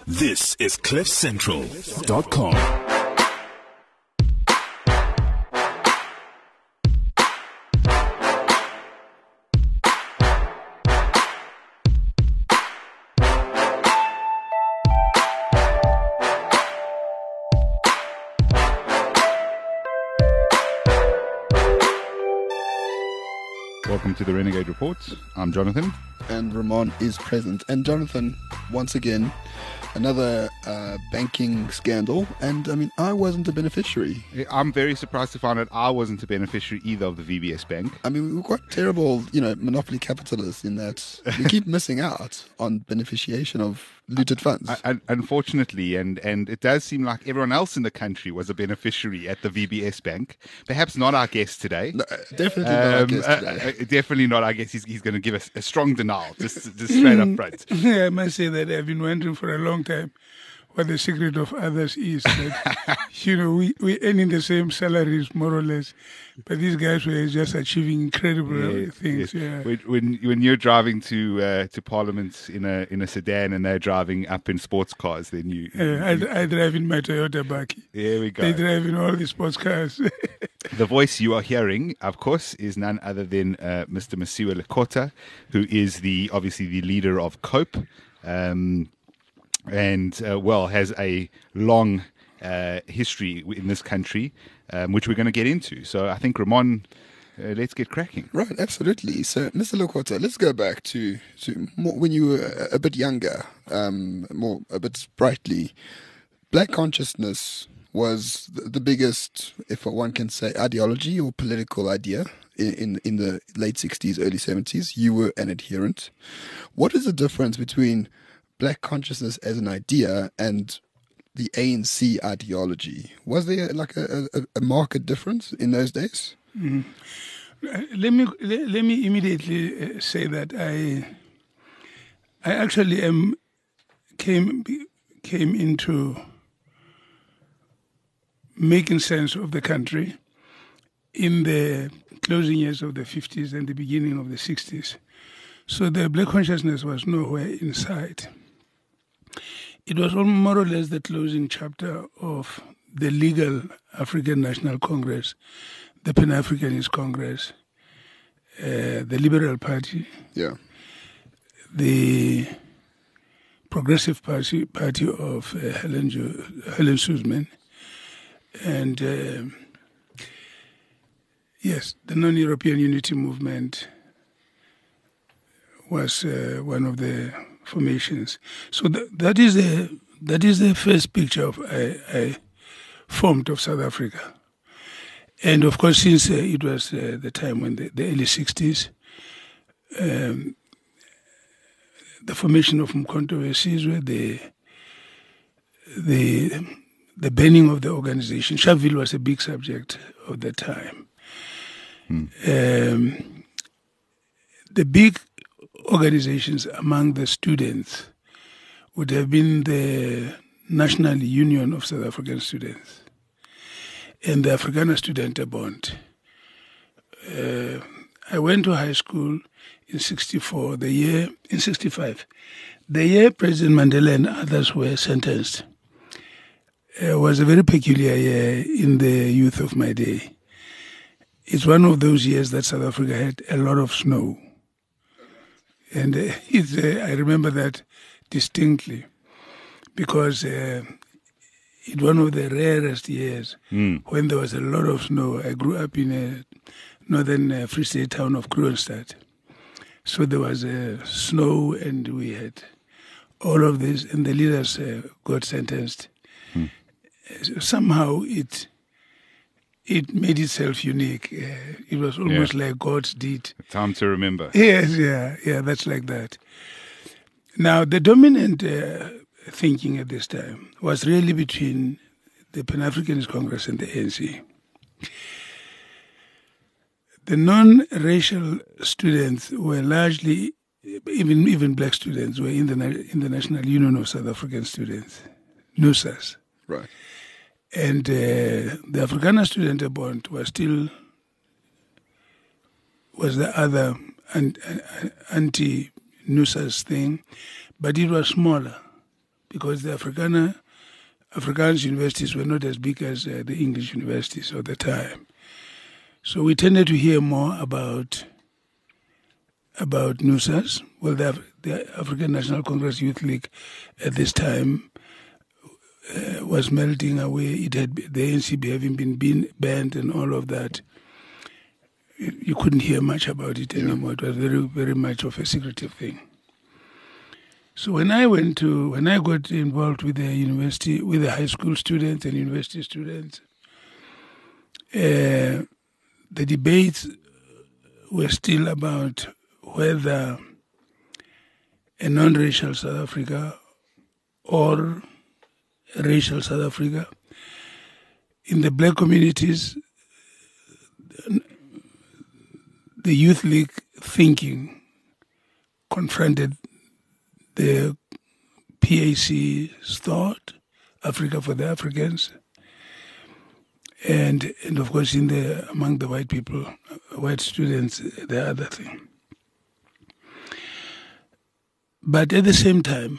This is CliffCentral.com. Welcome to the Renegade Report. I'm Jonathan. And Ramon is present. And Jonathan, once again, another banking scandal. And I mean, I wasn't a beneficiary. I'm very surprised to find out I wasn't a beneficiary either of the VBS Bank. I mean, we're quite terrible, monopoly capitalists in that we keep missing out on beneficiation of looted funds. Unfortunately, and it does seem like everyone else in the country was a beneficiary at the VBS Bank. Perhaps not our guest today. No, definitely not our guest today. Definitely not our guest. He's going to give us a strong denial, just straight up front. Yeah, I must say that I've been wondering for a long time what the secret of others is. That, we earning the same salaries, more or less, but these guys were just achieving incredible things. Yes. Yeah. When you're driving to Parliament in a sedan and they're driving up in sports cars, then you. I drive in my Toyota Baki. There we go. They drive in all the sports cars. The voice you are hearing, of course, is none other than Mr. Mosiuoa Lekota, who is obviously the leader of COPE. And has a long history in this country, which we're going to get into. So I think, Ramon, let's get cracking. Right, absolutely. So, Mr. Lekota, let's go back to more when you were a bit younger, a bit sprightly. Black consciousness was the biggest, if one can say, ideology or political idea in the late 60s, early 70s. You were an adherent. What is the difference between Black consciousness as an idea and the ANC ideology? Was there like a marked difference in those days? Mm-hmm. Let me immediately say that I actually came into making sense of the country in the closing years of the 50s and the beginning of the 60s. So the Black consciousness was nowhere in sight. It was more or less the closing chapter of the legal African National Congress, the Pan-Africanist Congress, the Liberal Party, the Progressive Party of Helen Suzman, and the Non-European Unity Movement was one of the formations. So that is the first picture I formed of South Africa. And of course, since it was the time when the early 60s, the formation of Umkhonto we Sizwe, the banning of the organization. Sharpeville was a big subject of the time. The big organizations among the students would have been the National Union of South African Students and the Afrikaner Studentenbond. I went to high school in 65, the year President Mandela and others were sentenced. It was a very peculiar year in the youth of my day. It's one of those years that South Africa had a lot of snow. And I remember that distinctly because it's one of the rarest years when there was a lot of snow. I grew up in a northern Free State town of Kroonstad. So there was snow and we had all of this, and the leaders got sentenced. Somehow it made itself unique. It was almost like God's deed. A time to remember. Yes, yeah, that's like that. Now, the dominant thinking at this time was really between the Pan-Africanist Congress and the ANC. The non-racial students were largely, even black students, were in the National Union of South African Students, NUSAS. Right. And the Afrikaner Studentenbond was the other anti-NUSAS thing, but it was smaller because the Afrikaans universities were not as big as the English universities of the time. So we tended to hear more about NUSAS. Well, the African National Congress Youth League at this time was melting away. It had the ANC having been banned and all of that. You couldn't hear much about it anymore. It was very, very much of a secretive thing. So when I got involved with the university, with the high school students and university students, the debates were still about whether a non-racial South Africa or a racial South Africa. In the black communities, the Youth League thinking confronted the PAC's thought, Africa for the Africans, and of course among the white people, white students, the other thing. But at the same time,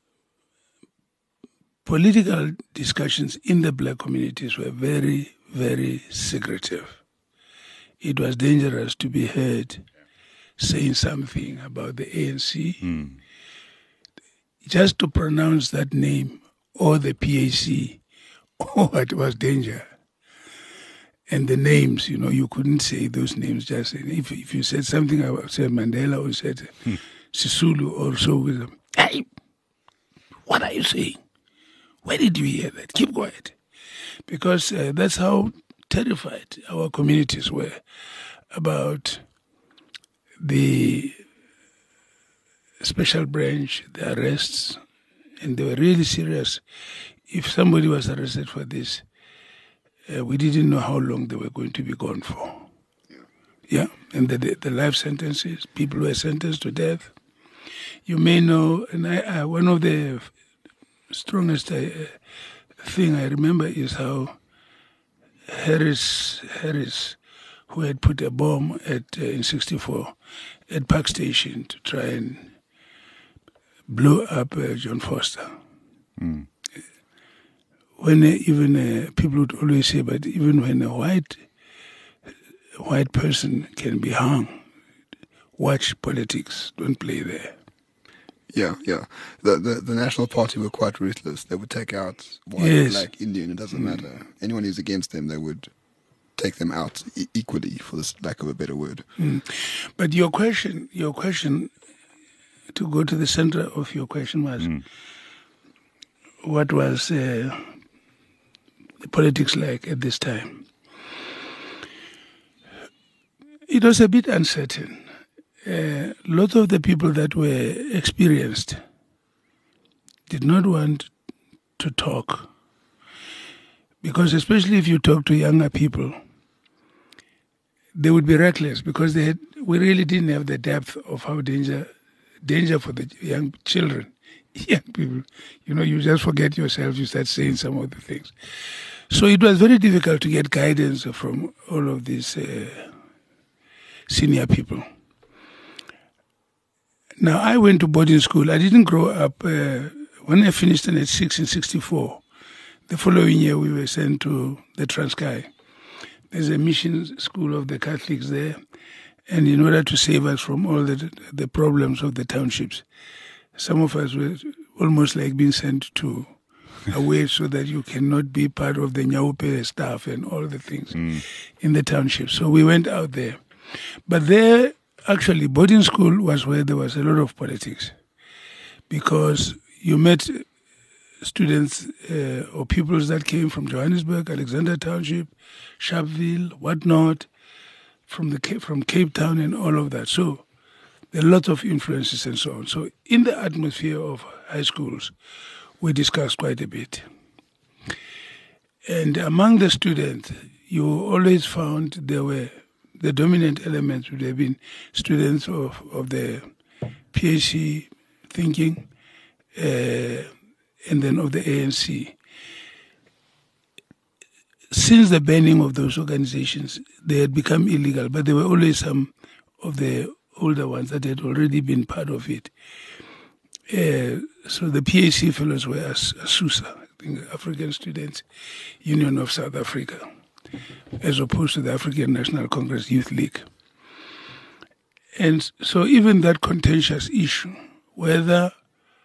political discussions in the black communities were very, very secretive. It was dangerous to be heard saying something about the ANC. Just to pronounce that name or the PAC, it was danger. And the names, you couldn't say those names. Just if you said something about, say, Mandela or said Sisulu or so, hey, what are you saying? Where did you hear that? Keep quiet. Because that's how terrified our communities were about the special branch, the arrests, and they were really serious. If somebody was arrested for this, we didn't know how long they were going to be gone for. Yeah, and the life sentences, people were sentenced to death. You may know, and one of the strongest thing I remember is how Harris, who had put a bomb in '64 at Park Station to try and blow up John Foster. When even people would always say, but even when a white person can be hung, watch politics, don't play there. Yeah. The National Party were quite ruthless. They would take out white, black, Indian, it doesn't matter. Anyone who's against them, they would take them out equally, for this lack of a better word. But your question, to go to the center of your question was, what was the politics like at this time? It was a bit uncertain. A lot of the people that were experienced did not want to talk, because especially if you talk to younger people, they would be reckless, because we really didn't have the depth of how danger for the young children, young people. You just forget yourself, you start saying some of the things. So it was very difficult to get guidance from all of these senior people. Now, I went to boarding school. I didn't grow up. When I finished in '6 in '64, the following year we were sent to the Transkei. There's a mission school of the Catholics there, and in order to save us from all the problems of the townships, some of us were almost like being sent to away so that you cannot be part of the Nyaupe staff and all the things in the township. So we went out there. But there, actually, boarding school was where there was a lot of politics, because you met students or pupils that came from Johannesburg, Alexander Township, Sharpeville, whatnot, from Cape Town and all of that. So there are lots of influences and so on. So in the atmosphere of high schools, we discussed quite a bit. And among the students, you always found the dominant elements would have been students of the PAC thinking, and then of the ANC. Since the banning of those organizations, they had become illegal, but there were always some of the older ones that had already been part of it. So the PAC fellows were ASUSA, I think, African Students Union of South Africa, as opposed to the African National Congress Youth League. And so even that contentious issue, whether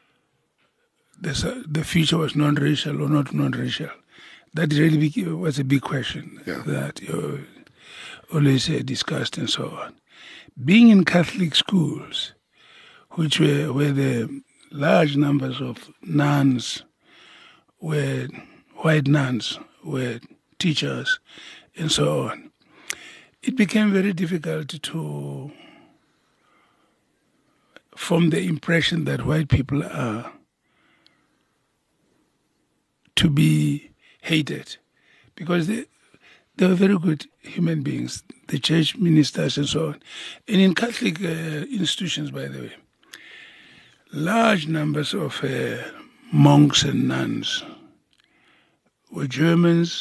the future was non-racial or not non-racial, that really was a big question that always discussed and so on. Being in Catholic schools, which where the large numbers of nuns were white nuns, were teachers, and so on, it became very difficult to form the impression that white people are to be hated, because they were very good human beings, the church ministers and so on. And in Catholic institutions, by the way, large numbers of monks and nuns were Germans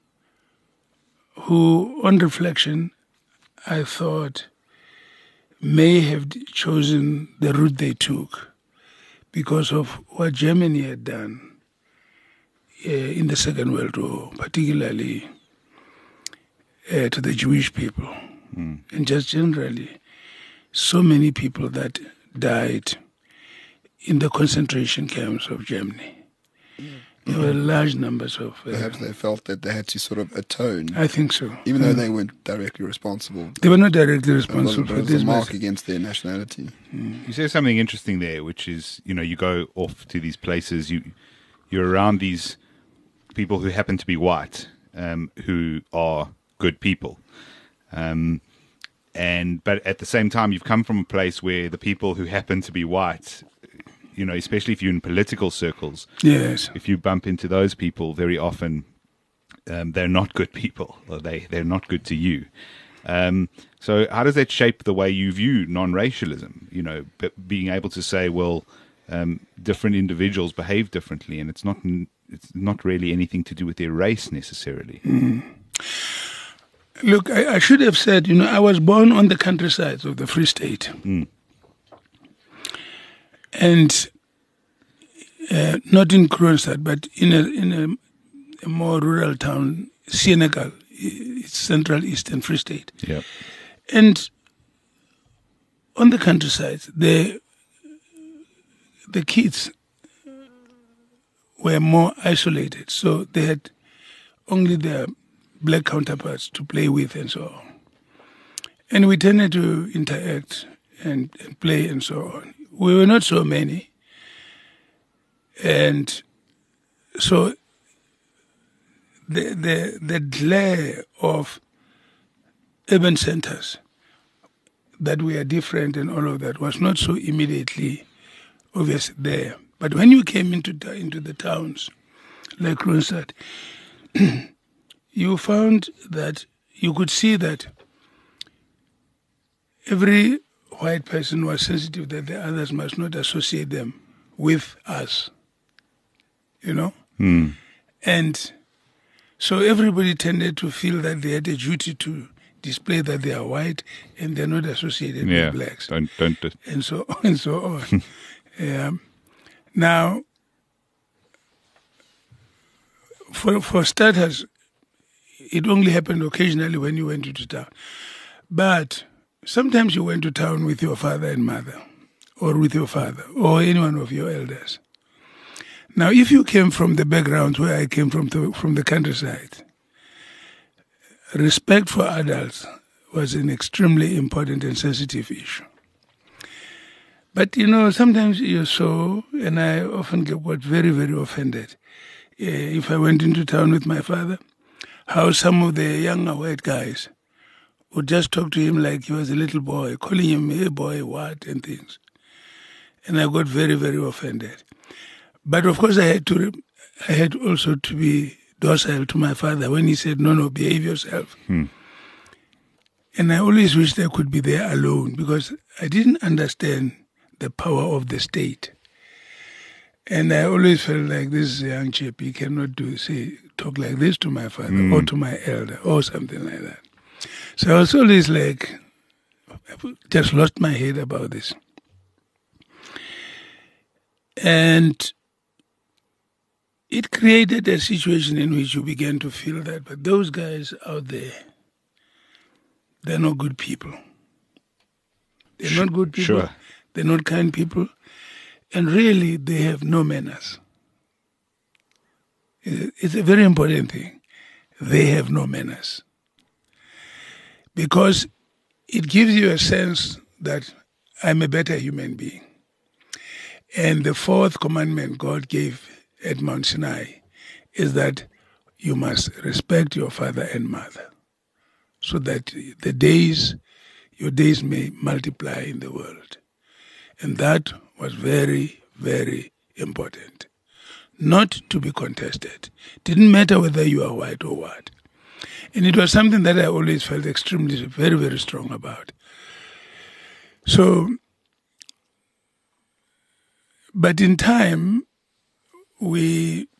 who, on reflection, I thought may have chosen the route they took because of what Germany had done in the Second World War, particularly to the Jewish people, and just generally, so many people that died in the concentration camps of Germany. There were large numbers of... Perhaps they felt that they had to sort of atone. I think so. Even though they weren't directly responsible. They were not directly responsible for this. It was a mark against their nationality. You say something interesting there, which is, you go off to these places, you're around these people who happen to be white, who are good people. But at the same time, you've come from a place where the people who happen to be white, especially if you're in political circles, yes, if you bump into those people, very often they're not good people, or they're not good to you. So how does that shape the way you view non-racialism? Being able to say, well, different individuals behave differently, and it's not really anything to do with their race necessarily. Look, I should have said, I was born on the countryside of the Free State. And not in Kroonstad, but in a more rural town, Senegal, it's Central Eastern Free State. Yep. And on the countryside, the kids were more isolated, so they had only their black counterparts to play with and so on. And we tended to interact and play and so on. We were not so many. And so the glare of urban centers that we are different and all of that was not so immediately obvious there. But when you came into the towns like Kroonstad, you found that you could see that every white person was sensitive that the others must not associate them with us, And so everybody tended to feel that they had a duty to display that they are white and they're not associated with blacks. Don't. And so on. Now, for starters, it only happened occasionally when you went into town. But sometimes you went to town with your father and mother, or with your father, or any one of your elders. Now, if you came from the background where I came from the countryside, respect for adults was an extremely important and sensitive issue. But, sometimes you saw, and I often got very, very offended, if I went into town with my father, how some of the younger white guys would just talk to him like he was a little boy, calling him, hey boy, what, and things. And I got very, very offended. But of course I had also to be docile to my father when he said, no, behave yourself. And I always wished I could be there alone because I didn't understand the power of the state. And I always felt like this is a young chap, he cannot talk like this to my father or to my elder or something like that. So I was always like, I just lost my head about this. And it created a situation in which you began to feel that, but those guys out there, they're not good people. They're not good people. Sure. They're not kind people. And really, they have no manners. It's a very important thing. They have no manners. Because it gives you a sense that I'm a better human being. And the fourth commandment God gave at Mount Sinai is that you must respect your father and mother so that your days may multiply in the world. And that was very, very important. Not to be contested. Didn't matter whether you are white or what. And it was something that I always felt extremely, very, very strong about. So, but in time, we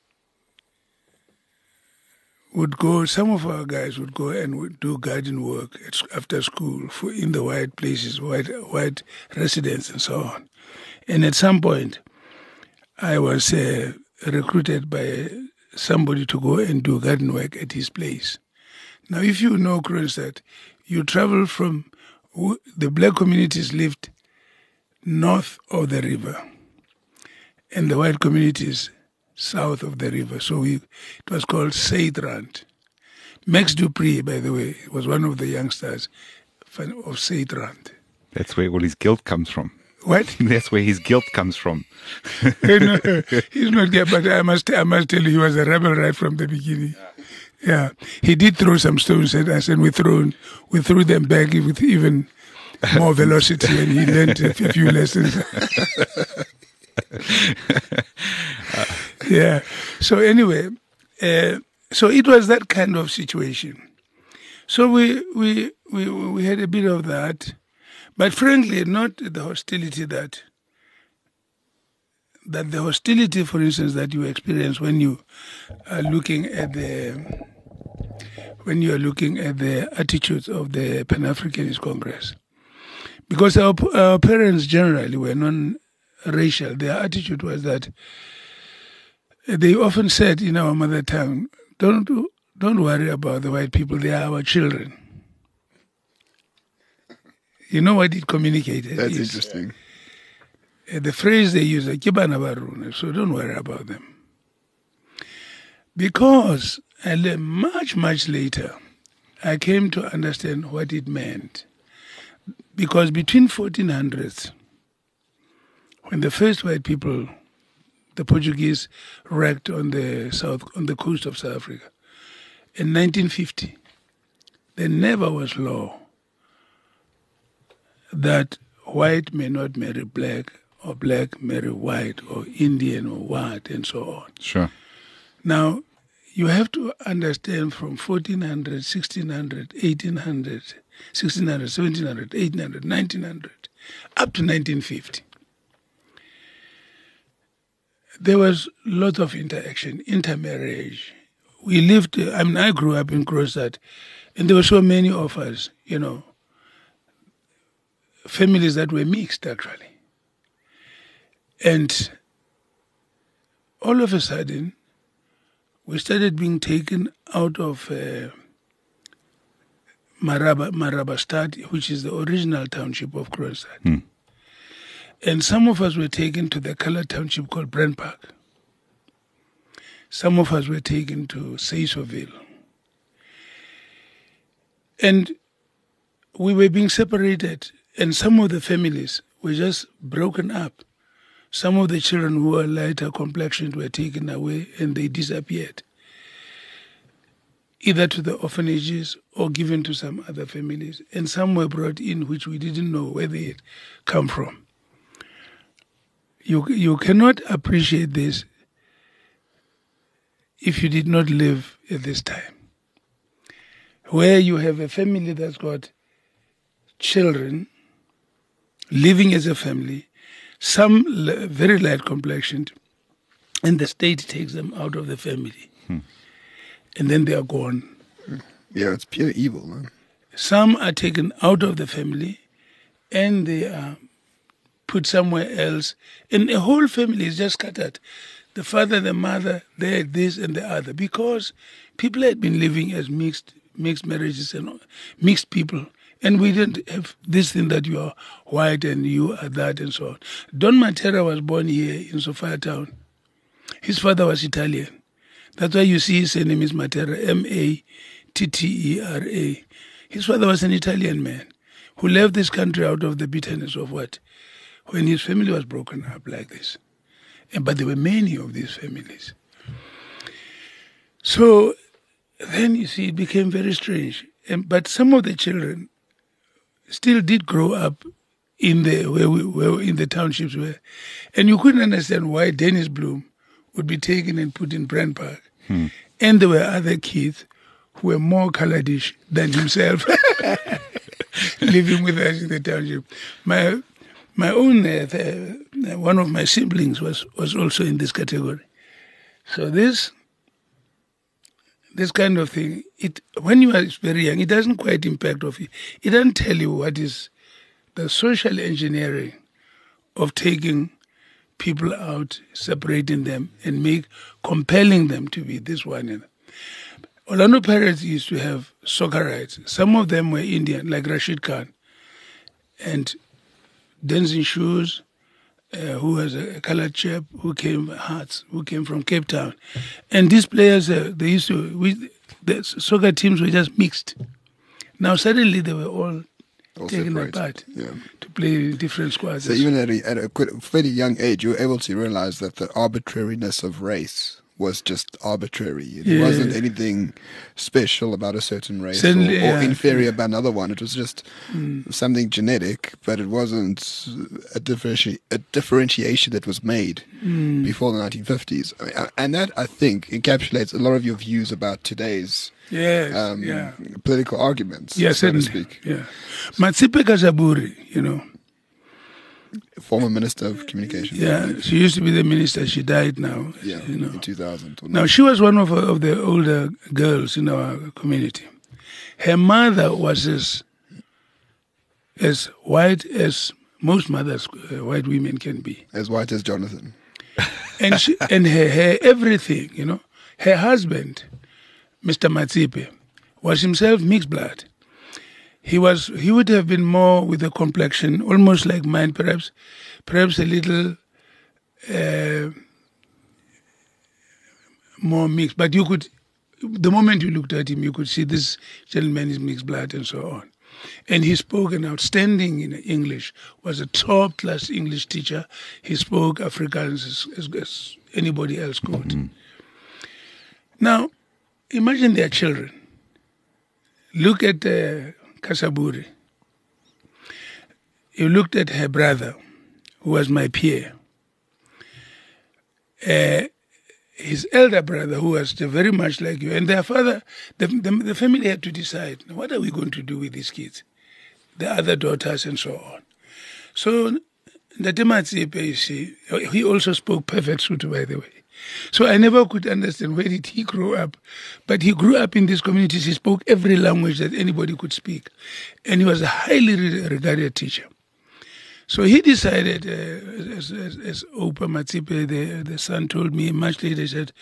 would go, some of our guys would go and would do garden work after school in the white places, white residents and so on. And at some point, I was recruited by somebody to go and do garden work at his place. Now, if you know Kroonstad, you travel from, the black communities lived north of the river and the white communities south of the river. So it was called Seitrand. Max Dupree, by the way, was one of the youngsters of Seitrand. That's where all his guilt comes from. What? That's where his guilt comes from. No, he's not gay, but I must tell you, he was a rebel right from the beginning. Yeah, he did throw some stones at us, and we threw them back with even more velocity, and he learned a few lessons. Yeah. So anyway, so it was that kind of situation. So we had a bit of that, but frankly, not the hostility that the hostility, for instance, that you experience when you are looking at the attitudes of the Pan-Africanist Congress, because our parents generally were non-racial. Their attitude was that they often said in our mother tongue, "Don't worry about the white people; they are our children." You know what it communicated? That's interesting. The phrase they use, "Kibana baruna," so don't worry about them. Because much, much later, I came to understand what it meant. Because between 1400s, when the first white people, the Portuguese, wrecked on the coast of South Africa, in 1950, there never was law that white may not marry black, or black marry white, or Indian, or what, and so on. Sure. Now, you have to understand from 1400, 1600, 1800, 1600, 1700, 1800, 1900, up to 1950. There was a lot of interaction, intermarriage. We lived, I grew up in Kroonstad, and there were so many of us, families that were mixed, actually. And all of a sudden, we started being taken out of Marabastad, which is the original township of Kroonstad. And some of us were taken to the colored township called Brand Park. Some of us were taken to Seisoville. And we were being separated, and some of the families were just broken up. Some of the children who were lighter complexioned were taken away and they disappeared, either to the orphanages or given to some other families. And some were brought in which we didn't know where they had come from. You cannot appreciate this if you did not live at this time, where you have a family that's got children living as a family, some very light complexioned, and the state takes them out of the family. And then they are gone. Yeah, it's pure evil, man. Some are taken out of the family and they are put somewhere else. And a whole family is just scattered. The father, the mother, they had this and the other. Because people had been living as mixed marriages and mixed people. And we didn't have this thing that you are white and you are that and so on. Don Matera was born here in Sophiatown. His father was Italian. That's why you see his name is Matera, Mattera. His father was an Italian man who left this country out of the bitterness of what? When his family was broken up like this. But there were many of these families. So then you see it became very strange. But some of the children still did grow up in the townships where, and you couldn't understand why Dennis Bloom would be taken and put in Brand Park. And there were other kids who were more coloredish than himself living with us in the township. My own, one of my siblings was also in this category. So this kind of thing, when you are very young, it doesn't quite impact of you. It doesn't tell you what is the social engineering of taking people out, separating them, and compelling them to be this one. Orlando Pirates used to have Soccerites. Some of them were Indian, like Rashid Khan, and Denzin Shoes, who was a colored chap who came from Cape Town. And these players, the soccer teams were just mixed. Now suddenly they were all taken apart to play different squads. So even at a fairly young age, you were able to realize that the arbitrariness of race was just arbitrary. It wasn't anything special about a certain race or inferior about another one. It was just something genetic, but it wasn't a differentiation that was made before the 1950s. And that, I think, encapsulates a lot of your views about today's political arguments, so to speak. Yeah. Matsipe Kasaburi, former Minister of Communications. Yeah, she used to be the minister. She died now. Yeah, in 2000. Now, she was one of the older girls in our community. Her mother was as white as most mothers, white women can be. As white as Jonathan. And her everything, Her husband, Mr. Matsipe, was himself mixed blood. He would have been more with a complexion, almost like mine, perhaps a little more mixed. But the moment you looked at him, you could see this gentleman is mixed blood and so on. And he spoke an outstanding English, was a top-class English teacher. He spoke Afrikaans as anybody else could. Now, imagine their children. Look at Kasaburi. You looked at her brother, who was my peer. His elder brother, who was very much like you, and their father, the family had to decide, what are we going to do with these kids? The other daughters and so on. So, Ndate Matsipe, you see, he also spoke perfect Sotho, by the way. So I never could understand where did he grow up. But he grew up in these communities. He spoke every language that anybody could speak. And he was a highly regarded teacher. So he decided, as Opa Matsipe, the son, told me much later, he said,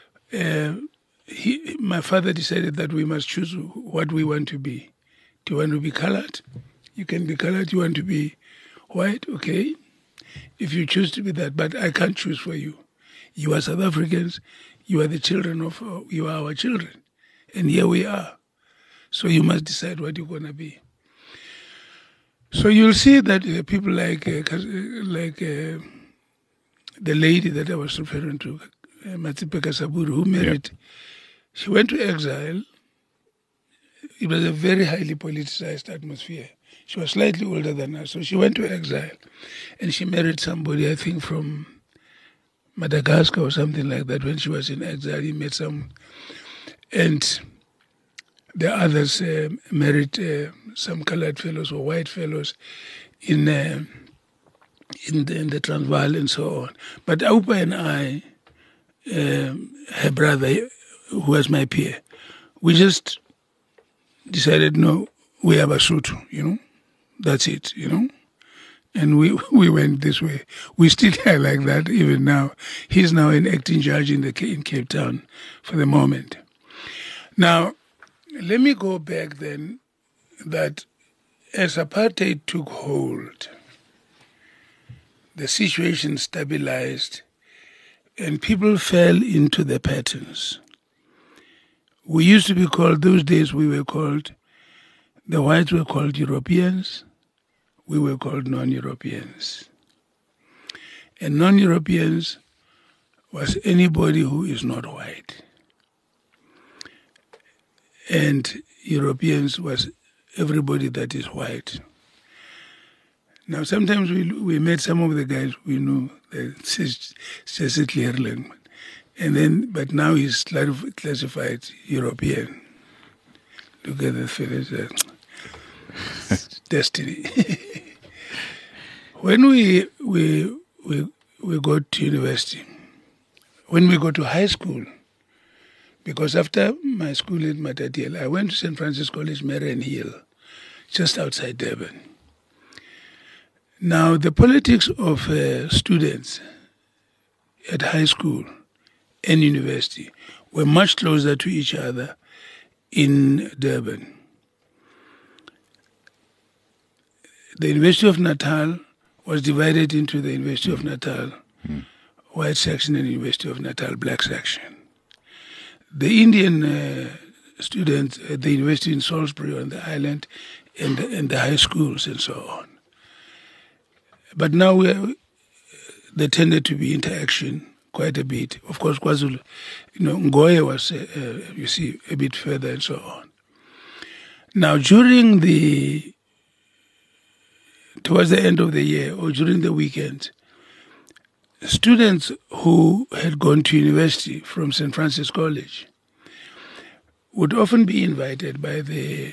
my father decided that we must choose what we want to be. Do you want to be colored? You can be colored. You want to be white? Okay. If you choose to be that, but I can't choose for you. You are South Africans. You are the children of, you are our children. And here we are. So you must decide what you're going to be. So you'll see that people like the lady that I was referring to, Matsipe Kasaburi, who married, she went to exile. It was a very highly politicized atmosphere. She was slightly older than us, so she went to exile. And she married somebody, I think, from Madagascar or something like that. When she was in exile, he met some, and the others married some colored fellows or white fellows in the Transvaal and so on. But Aupa and I, her brother, who was my peer, we just decided, no, we are Basotho, that's it, and we went this way. We still are like that even now. He's now an acting judge in Cape Town for the moment. Now, let me go back then that as apartheid took hold, the situation stabilized and people fell into the patterns. We used to be called, those days we were called, the whites were called Europeans, we were called non-Europeans. And non-Europeans was anybody who is not white. And Europeans was everybody that is white. Now, sometimes we met some of the guys we knew, Cecil Clearling, and then, but now he's classified European. Look at the fellas, destiny. When we got to university, when we got to high school, because after my school at Matatiele, I went to St. Francis College, Marion Hill, just outside Durban. Now, the politics of students at high school and university were much closer to each other in Durban. The University of Natal was divided into the University of Natal white section and University of Natal black section. The Indian students at the university in Salisbury on the island and the high schools and so on. But now there tended to be interaction quite a bit. Of course, KwaZulu, Ngoye was, you see, a bit further and so on. Now, towards the end of the year or during the weekend, students who had gone to university from St. Francis College would often be invited by the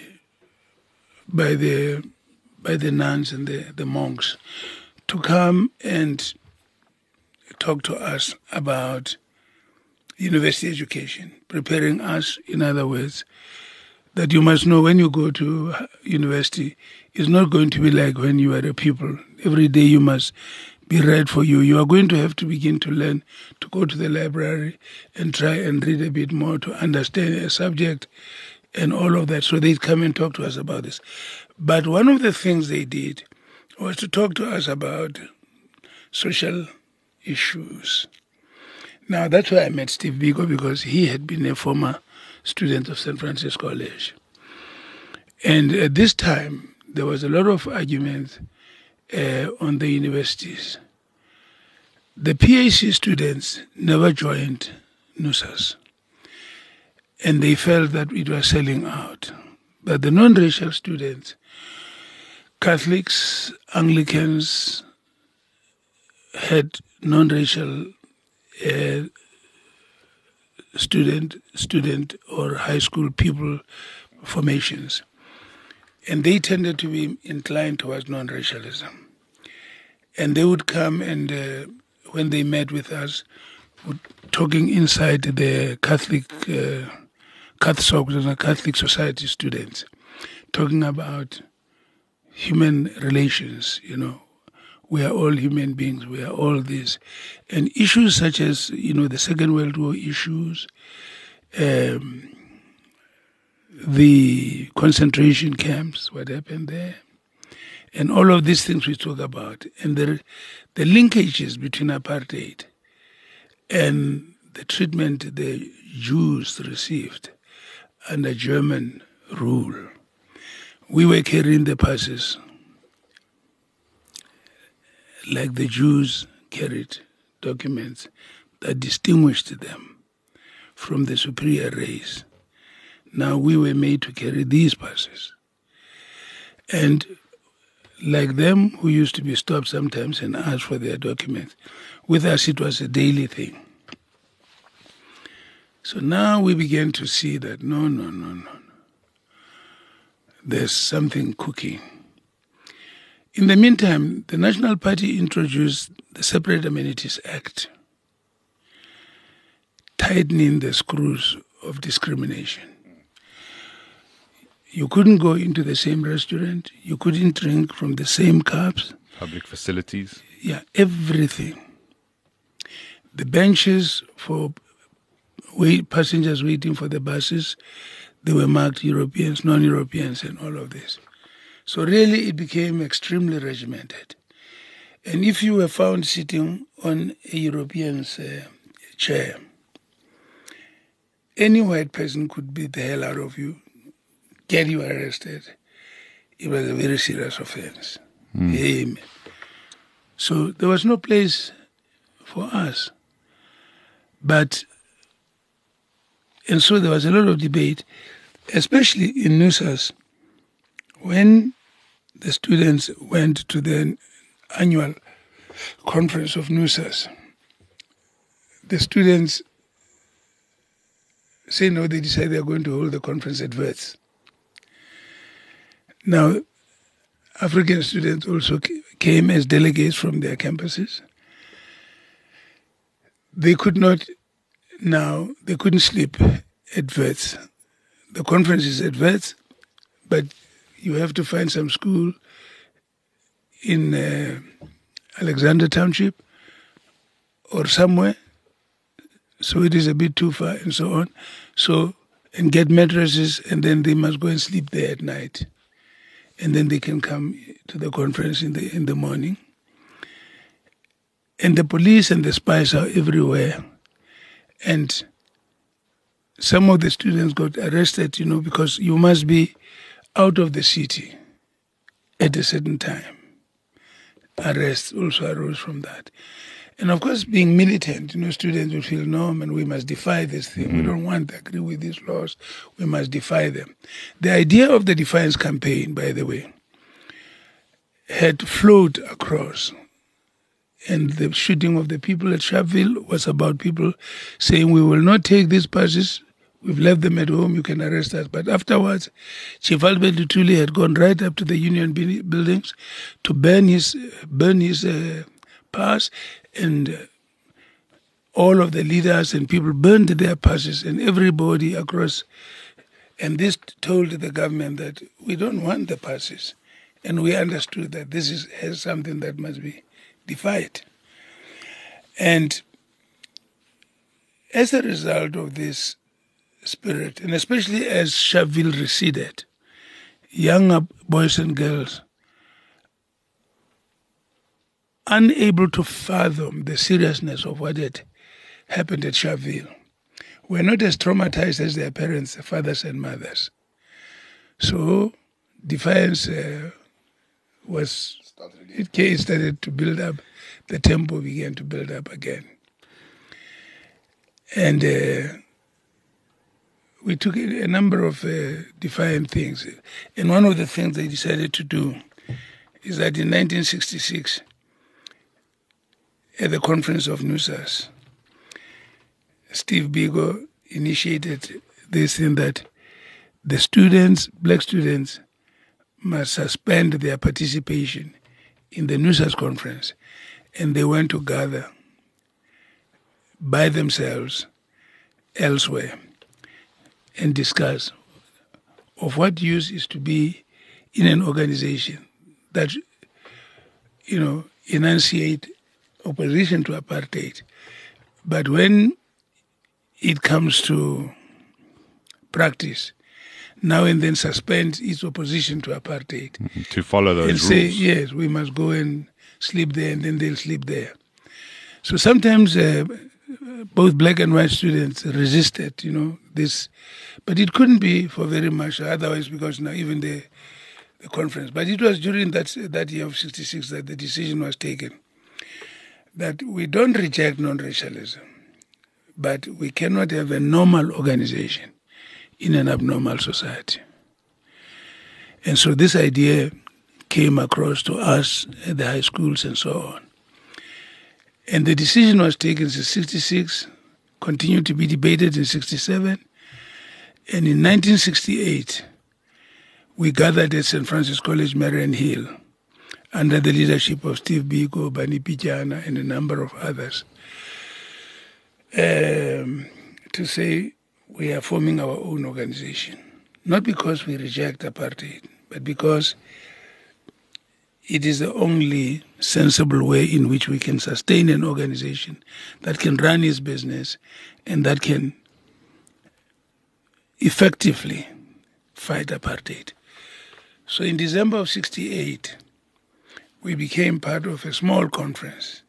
nuns and the monks to come and talk to us about university education, preparing us, in other words, that you must know when you go to university, it's not going to be like when you are a pupil. Every day you must be read for you. You are going to have to begin to learn, to go to the library and try and read a bit more to understand a subject and all of that. So they'd come and talk to us about this. But one of the things they did was to talk to us about social issues. Now, that's why I met Steve Biko, because he had been a former student of St. Francis College. And at this time, there was a lot of arguments on the universities. The PhD students never joined NUSAS, and they felt that it was selling out. But the non-racial students, Catholics, Anglicans, had non-racial student or high school pupil formations. And they tended to be inclined towards non-racialism. And they would come and, when they met with us, talking inside the Catholic Society students, talking about human relations, we are all human beings, we are all this. And issues such as, the Second World War issues, the concentration camps, what happened there, and all of these things we talk about, and the linkages between apartheid and the treatment the Jews received under German rule. We were carrying the passes like the Jews carried documents that distinguished them from the superior race. Now we were made to carry these passes. And like them who used to be stopped sometimes and asked for their documents, with us it was a daily thing. So now we began to see that no. There's something cooking. In the meantime, the National Party introduced the Separate Amenities Act, tightening the screws of discrimination. You couldn't go into the same restaurant, you couldn't drink from the same cups, Public facilities. Yeah, everything. The benches for passengers waiting for the buses, they were marked Europeans, non-Europeans, and all of this. So really it became extremely regimented. And if you were found sitting on a European's chair, any white person could beat the hell out of you, get you arrested. It was a very serious offense. Amen. So there was no place for us. And so there was a lot of debate, especially in NUSAS, when the students went to the annual conference of NUSAS. The students say no, they decide they are going to hold the conference at Wits. Now, African students also came as delegates from their campuses. They couldn't sleep at Wits. The conference is at Wits, but you have to find some school in Alexander Township or somewhere. So it is a bit too far and so on. So, and get mattresses, and then they must go and sleep there at night. And then they can come to the conference in the morning. And the police and the spies are everywhere. And some of the students got arrested, because you must be out of the city at a certain time. Arrests also arose from that. And of course, being militant, students will feel, no, man, we must defy this thing. We don't want to agree with these laws. We must defy them. The idea of the defiance campaign, by the way, had flowed across. And the shooting of the people at Sharpeville was about people saying, we will not take these passes. We've left them at home. You can arrest us. But afterwards, Chief Albert Luthuli had gone right up to the union buildings to burn his pass, and all of the leaders and people burned their passes, and everybody across. And this told the government that we don't want the passes. And we understood that this is something that must be defied. And as a result of this spirit, and especially as Sharpeville receded, younger boys and girls, unable to fathom the seriousness of what had happened at Sharpeville, were not as traumatized as their parents, fathers and mothers. So defiance started to build up. The tempo began to build up again. And we took a number of defiant things. And one of the things they decided to do is that in 1966, at the conference of NUSAS, Steve Biko initiated this in that the students, black students, must suspend their participation in the NUSAS conference, and they went to gather by themselves elsewhere and discuss of what use is to be in an organization that, enunciate opposition to apartheid. But when it comes to practice, now and then suspend its opposition to apartheid. To follow those rules. And say, yes, we must go and sleep there, and then they'll sleep there. So sometimes both black and white students resisted, this. But it couldn't be for very much otherwise, because now even the conference. But it was during that year of 1966 that the decision was taken that we don't reject non-racialism, but we cannot have a normal organization in an abnormal society. And so this idea came across to us at the high schools and so on. And the decision was taken since 1966, continued to be debated in 1967, and in 1968, we gathered at St. Francis College, Marion Hill, under the leadership of Steve Biko, Bani Pichana, and a number of others, to say we are forming our own organization. Not because we reject apartheid, but because it is the only sensible way in which we can sustain an organization that can run its business and that can effectively fight apartheid. So in December of 1968, we became part of a small conference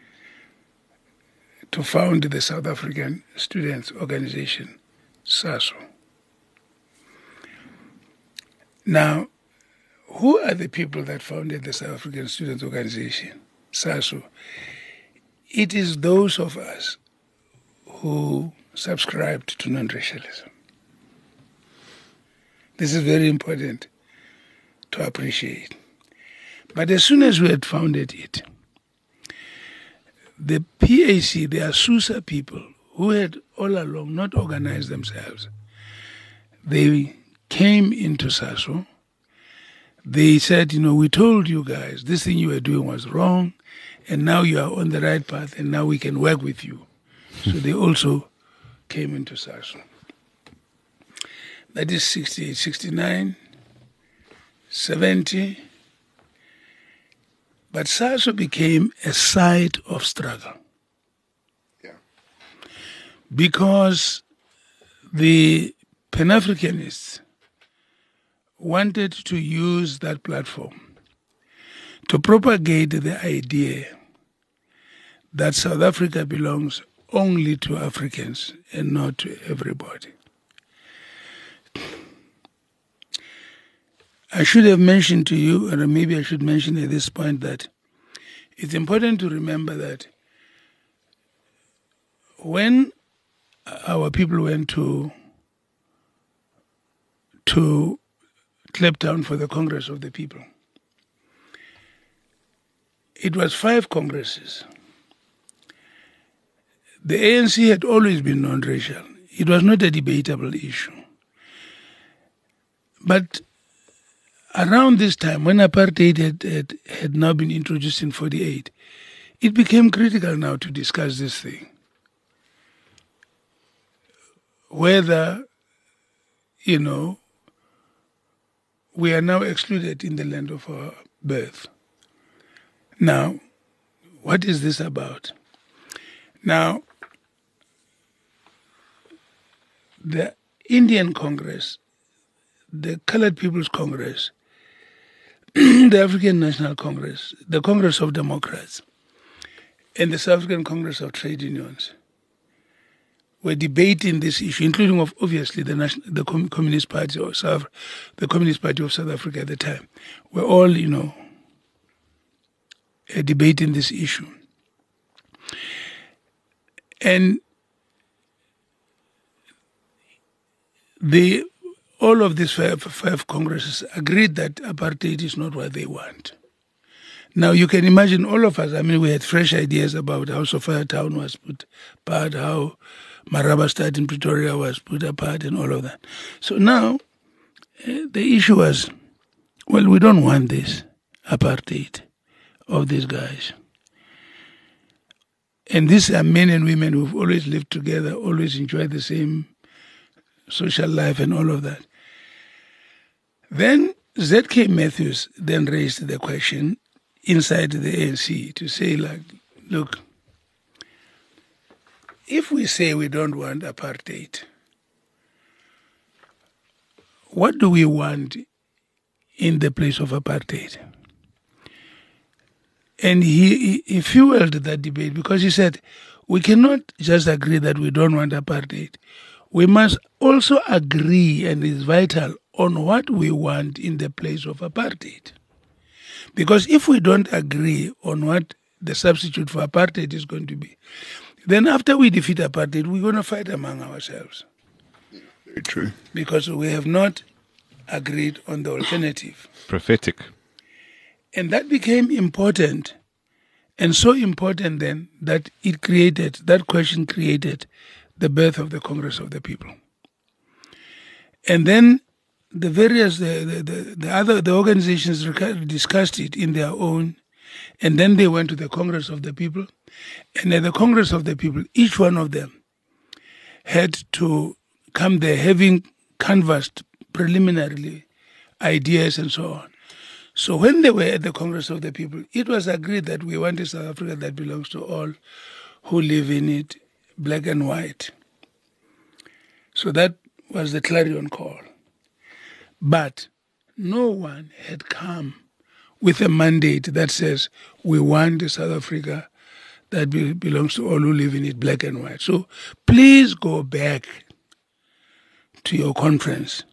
to found the South African Students' Organization, SASO. Now, who are the people that founded the South African Students' Organization, SASO? It is those of us who subscribed to non-racialism. This is very important to appreciate. But as soon as we had founded it, the PAC, the Asusa people, who had all along not organized themselves, they came into SASO. They said, we told you guys this thing you were doing was wrong, and now you are on the right path, and now we can work with you. So they also came into SASO. That is 68, 69, 70. But SASO became a site of struggle. Yeah. Because the Pan-Africanists wanted to use that platform to propagate the idea that South Africa belongs only to Africans and not to everybody. I should have mentioned to you, or maybe I should mention at this point, that it's important to remember that when our people went to Kliptown for the Congress of the People, it was 5 congresses. The ANC had always been non-racial. It was not a debatable issue. But around this time, when apartheid had now been introduced in 1948, it became critical now to discuss this thing. Whether, we are now excluded in the land of our birth. Now, what is this about? Now, the Indian Congress, the Colored People's Congress, the African National Congress, the Congress of Democrats, and the South African Congress of Trade Unions were debating this issue, including, obviously, the Communist Party of South Africa at the time, were all, debating this issue. And all of these five congresses agreed that apartheid is not what they want. Now, you can imagine all of us, we had fresh ideas about how Sophiatown was put apart, how Marabastad in Pretoria was put apart, and all of that. So now, the issue was, well, we don't want this apartheid of these guys. And these are men and women who've always lived together, always enjoyed the same social life and all of that. Then Z.K. Matthews then raised the question inside the ANC to say, look, if we say we don't want apartheid, what do we want in the place of apartheid? And he fueled that debate because he said, we cannot just agree that we don't want apartheid. We must also agree, and it's vital, on what we want in the place of apartheid. Because if we don't agree on what the substitute for apartheid is going to be, then after we defeat apartheid, we're going to fight among ourselves. Yeah, very true. Because we have not agreed on the alternative. Prophetic. And that became important, and so important then that that question created the birth of the Congress of the People. And then the various, the organizations discussed it in their own, and then they went to the Congress of the People. And at the Congress of the People, each one of them had to come there having canvassed preliminarily ideas and so on. So when they were at the Congress of the People, it was agreed that we want a South Africa that belongs to all who live in it, black and white. So that was the clarion call. But no one had come with a mandate that says we want a South Africa that belongs to all who live in it, black and white. So please go back to your conference,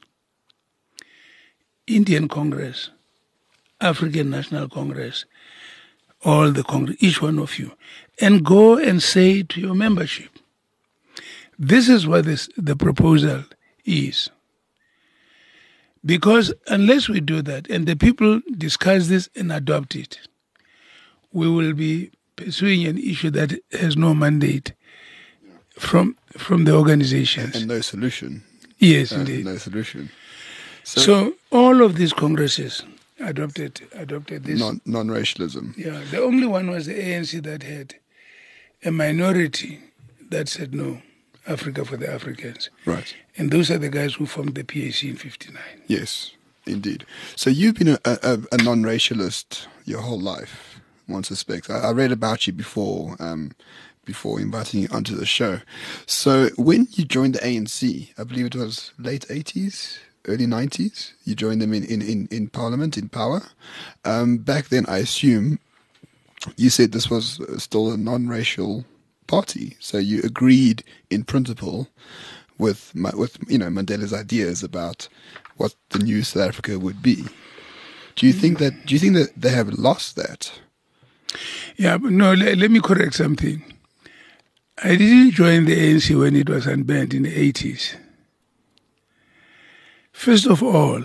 Indian Congress, African National Congress, all the Congress, each one of you, and go and say to your membership, this is what the proposal is. Because unless we do that and the people discuss this and adopt it, we will be pursuing an issue that has no mandate from the organizations. And no solution. Yes, indeed. No solution. So all of these congresses adopted this. Non-racialism. Yeah, the only one was the ANC that had a minority that said no, Africa for the Africans. Right. And those are the guys who formed the PAC in 59. Yes, indeed. So you've been a non-racialist your whole life, one suspects. I read about you before inviting you onto the show. So when you joined the ANC, I believe it was late 80s, early 90s, you joined them in Parliament, in power. Back then, I assume, you said this was still a non-racial party. So you agreed in principle with Mandela's ideas about what the new South Africa would be. Do you think that they have lost that? Yeah, but no, let me correct something. I didn't join the ANC when it was unbanned in the 80s. First of all,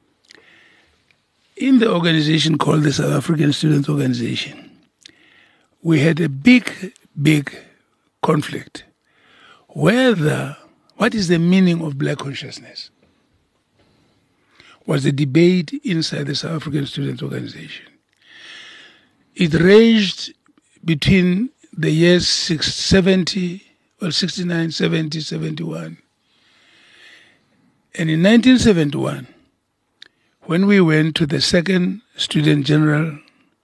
in the organization called the South African Student Organization, we had a big conflict. What is the meaning of black consciousness? Was the debate inside the South African Student Organization. It ranged between the years 69, 70, 71. And in 1971, when we went to the second Second General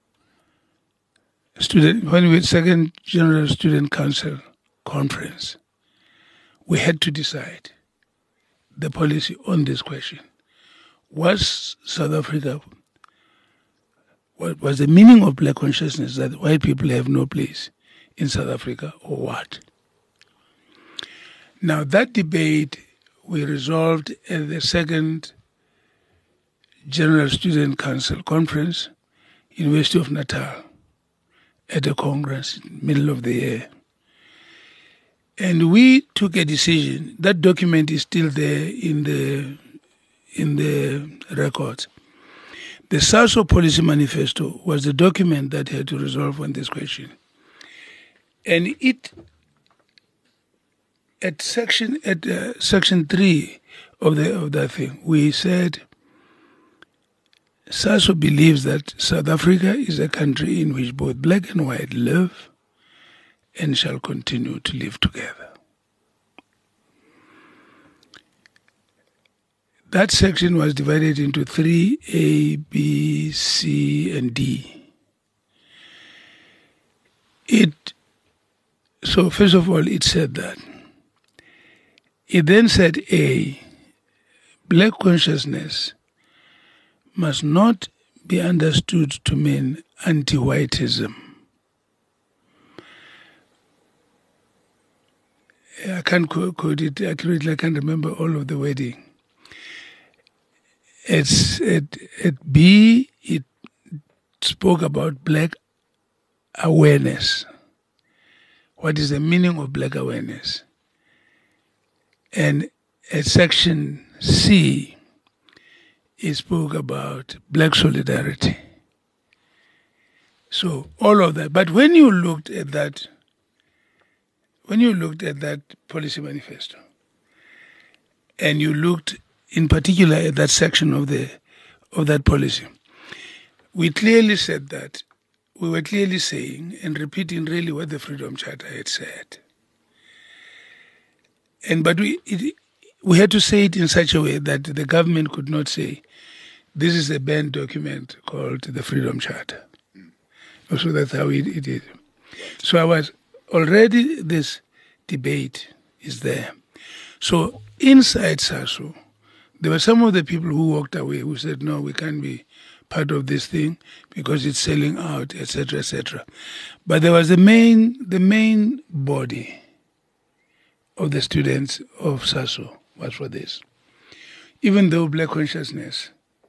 Student Council conference, we had to decide the policy on this question. Was South Africa, what was the meaning of black consciousness, that white people have no place in South Africa, or what? Now that debate we resolved at the second General Student Council conference, University of Natal, at a congress in the middle of the year. And we took a decision. That document is still there in the records. The SASO Policy Manifesto was the document that had to resolve on this question. And at section 3 of that thing, we said SASO believes that South Africa is a country in which both black and white live and shall continue to live together. That section was divided into 3, A, B, C, and D. So first of all, it said that. It then said A, black consciousness must not be understood to mean anti-whiteism. I can't quote it accurately, I can't remember all of the wording. At B, it spoke about black awareness. What is the meaning of black awareness? And at section C, it spoke about black solidarity. So all of that. But when you looked at that policy manifesto, and you looked in particular at that section of that policy, we clearly said that we were clearly saying and repeating really what the Freedom Charter had said. But we had to say it in such a way that the government could not say this is a banned document called the Freedom Charter. So that's how it is. So I was already, this debate is there. So inside SASO, there were some of the people who walked away who said, no, we can't be part of this thing because it's selling out, etc., etc. But there was the main body of the students of SASO was for this. Even though black consciousness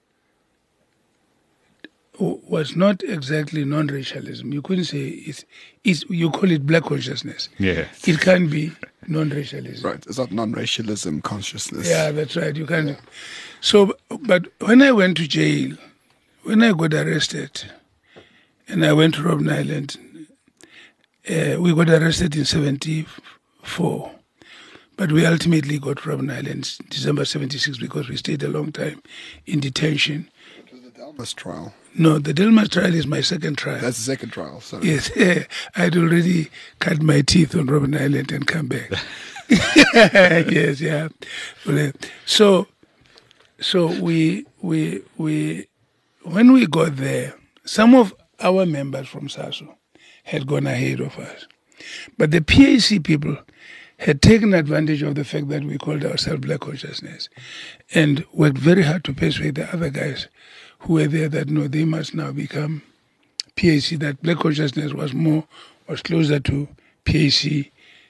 was not exactly non-racialism. You couldn't say you call it black consciousness. Yeah. It can be non-racialism. Right. It's not non-racialism consciousness. Yeah, that's right. You can't. So, but when I went to jail, when I got arrested, and I went to Robben Island, we got arrested in 74. But we ultimately got Robben Island December 76 because we stayed a long time in detention. It was the Delmas trial. No, the Delmas trial is my second trial. That's the second trial, sorry. Yes, I'd already cut my teeth on Robben Island and come back. Yes, yeah. So we when we got there, some of our members from SASO had gone ahead of us, but the PAC people had taken advantage of the fact that we called ourselves Black Consciousness and worked very hard to persuade the other guys who were there that no, they must now become PAC, that Black Consciousness was closer to PAC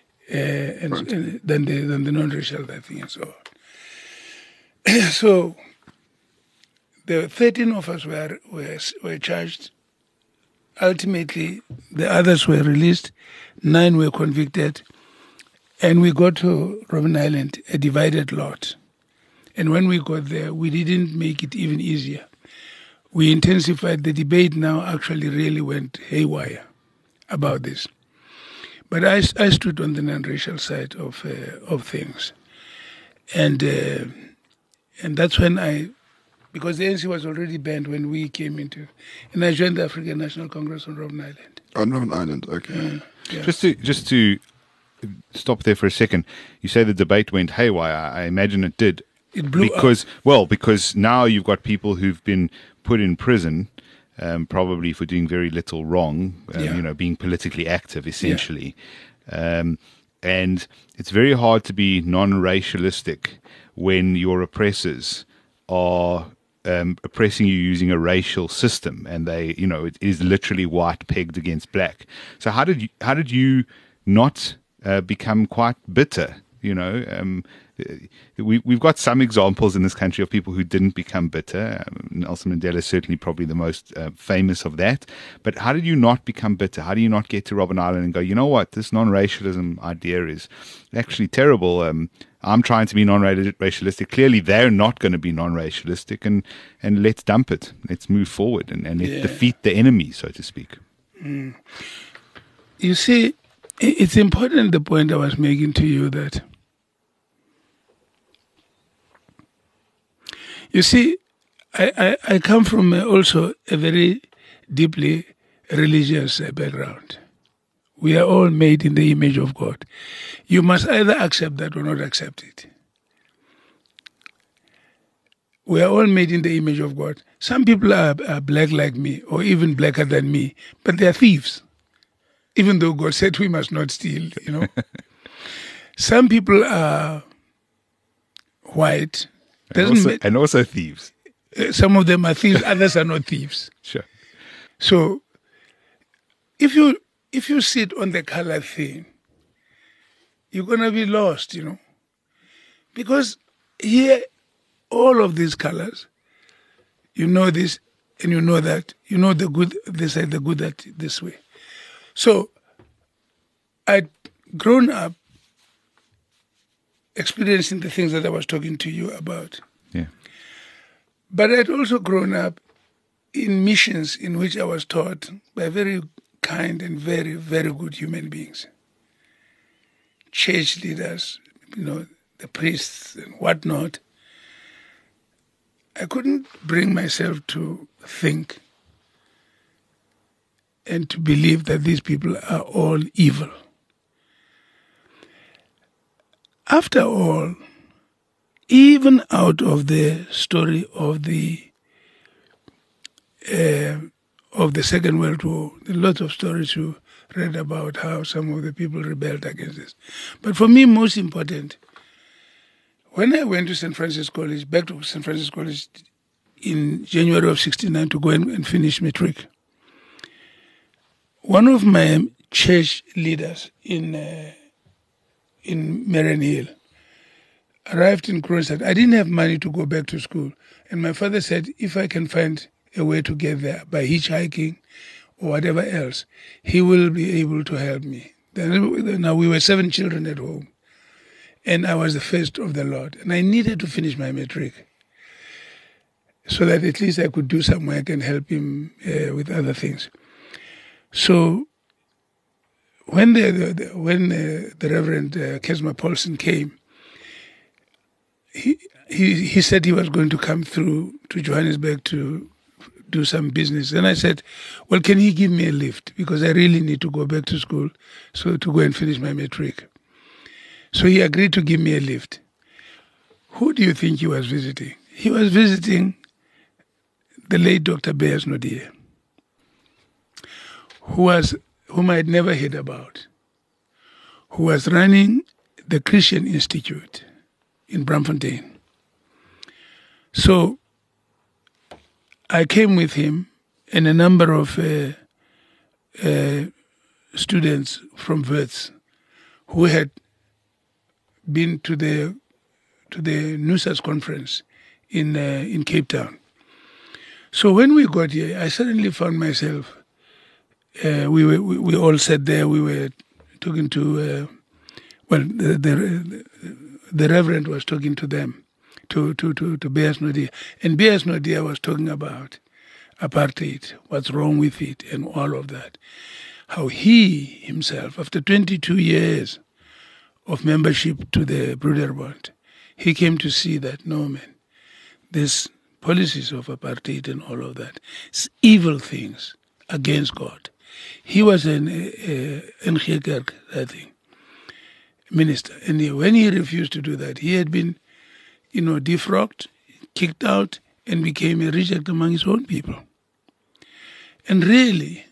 than the non-racial thing and so on. So the 13 of us were charged. Ultimately, the others were released, 9 were convicted, and we got to Robben Island, a divided lot. And when we got there, we didn't make it even easier. We intensified the debate. Now actually really went haywire about this. But I stood on the non-racial side of things. And that's when because the ANC was already banned when we came into, and I joined the African National Congress on Robben Island. On Robben Island, okay. Yeah. Just to stop there for a second, you say the debate went haywire. I imagine it did. It blew up. Because now you've got people who've been put in prison, probably for doing very little wrong, being politically active, essentially. Yeah. And it's very hard to be non-racialistic when your oppressors are oppressing you using a racial system, and it is literally white pegged against black. So how did you not become quite bitter? We've got some examples in this country of people who didn't become bitter. Nelson Mandela is certainly probably the most famous of that. But how did you not become bitter? How do you not get to Robben Island and go, you know what, this non-racialism idea is actually terrible. I'm trying to be non-racialistic. Clearly, they're not going to be non-racialistic, and let's dump it. Let's move forward and let's defeat the enemy, so to speak. Mm. You see, it's important, the point I was making to you, that you see, I come from also a very deeply religious background. We are all made in the image of God. You must either accept that or not accept it. We are all made in the image of God. Some people are black like me, or even blacker than me, but they are thieves. Even though God said we must not steal, Some people are white. And also thieves. Some of them are thieves, others are not thieves. Sure. So if you sit on the color thing, you're going to be lost, Because here, all of these colors, you know this and you know that. You know the good this side, the good that this way. So I'd grown up experiencing the things that I was talking to you about. Yeah. But I'd also grown up in missions in which I was taught by very kind and very, very good human beings. Church leaders, the priests and whatnot. I couldn't bring myself to think and to believe that these people are all evil. After all, even out of the story of the of the Second World War. There are lots of stories you read about how some of the people rebelled against this. But for me, most important, when I went to St. Francis College, back to St. Francis College in January of 1969 to go and finish matric, one of my church leaders in Marion Hill arrived in Kroonstad. I didn't have money to go back to school. And my father said, if I can find a way to get there by hitchhiking or whatever else, he will be able to help me. Now we were 7 children at home. And I was the first of the lot. And I needed to finish my matric so that at least I could do some work and help him with other things. So when the Reverend Kesma Paulson came, he said he was going to come through to Johannesburg to do some business. And I said, well, can he give me a lift? Because I really need to go back to school, so to go and finish my matric. So he agreed to give me a lift. Who do you think he was visiting? He was visiting the late Dr. Beyers Naudé, whom I had never heard about, who was running the Christian Institute in Braamfontein. So I came with him and a number of students from Wits who had been to the NUSAS conference in Cape Town. So when we got here, I suddenly found myself. We all sat there. We were talking to the Reverend was talking to them, to Beyers Naudé, and Beyers Naudé was talking about apartheid, what's wrong with it, and all of that. How he himself, after 22 years of membership to the Broederbond, he came to see that, no, man, these policies of apartheid and all of that, it's evil things against God. He was an NG Kerk, I think, minister. And when he refused to do that, he had been, defrocked, kicked out, and became a reject among his own people. And really,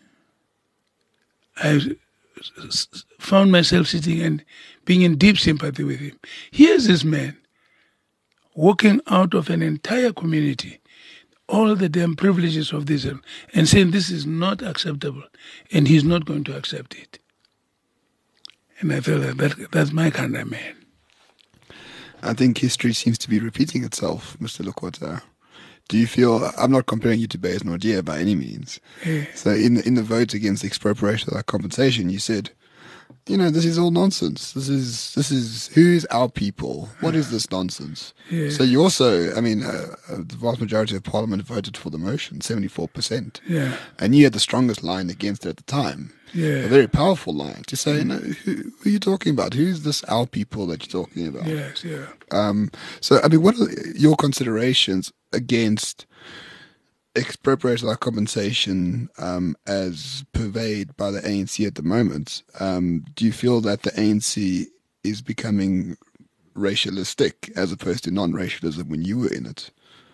I found myself sitting and being in deep sympathy with him. Here's this man walking out of an entire community, all the damn privileges of this, and saying this is not acceptable, and he's not going to accept it. And I felt that's my kind of man. I think history seems to be repeating itself, Mr. Lekota. Do you feel, I'm not comparing you to Beyers Naudé by any means. Yeah. So in the vote against expropriation without compensation, you said, this is all nonsense. This is who's our people? What is this nonsense? Yeah. So you also, the vast majority of Parliament voted for the motion, 74%. Yeah. And you had the strongest line against it at the time. Yeah. A very powerful line to say, who are you talking about? Who's this our people that you're talking about? Yes, yeah. So, what are your considerations against expropriation without compensation as purveyed by the ANC at the moment? Do you feel that the ANC is becoming racialistic as opposed to non-racialism when you were in it?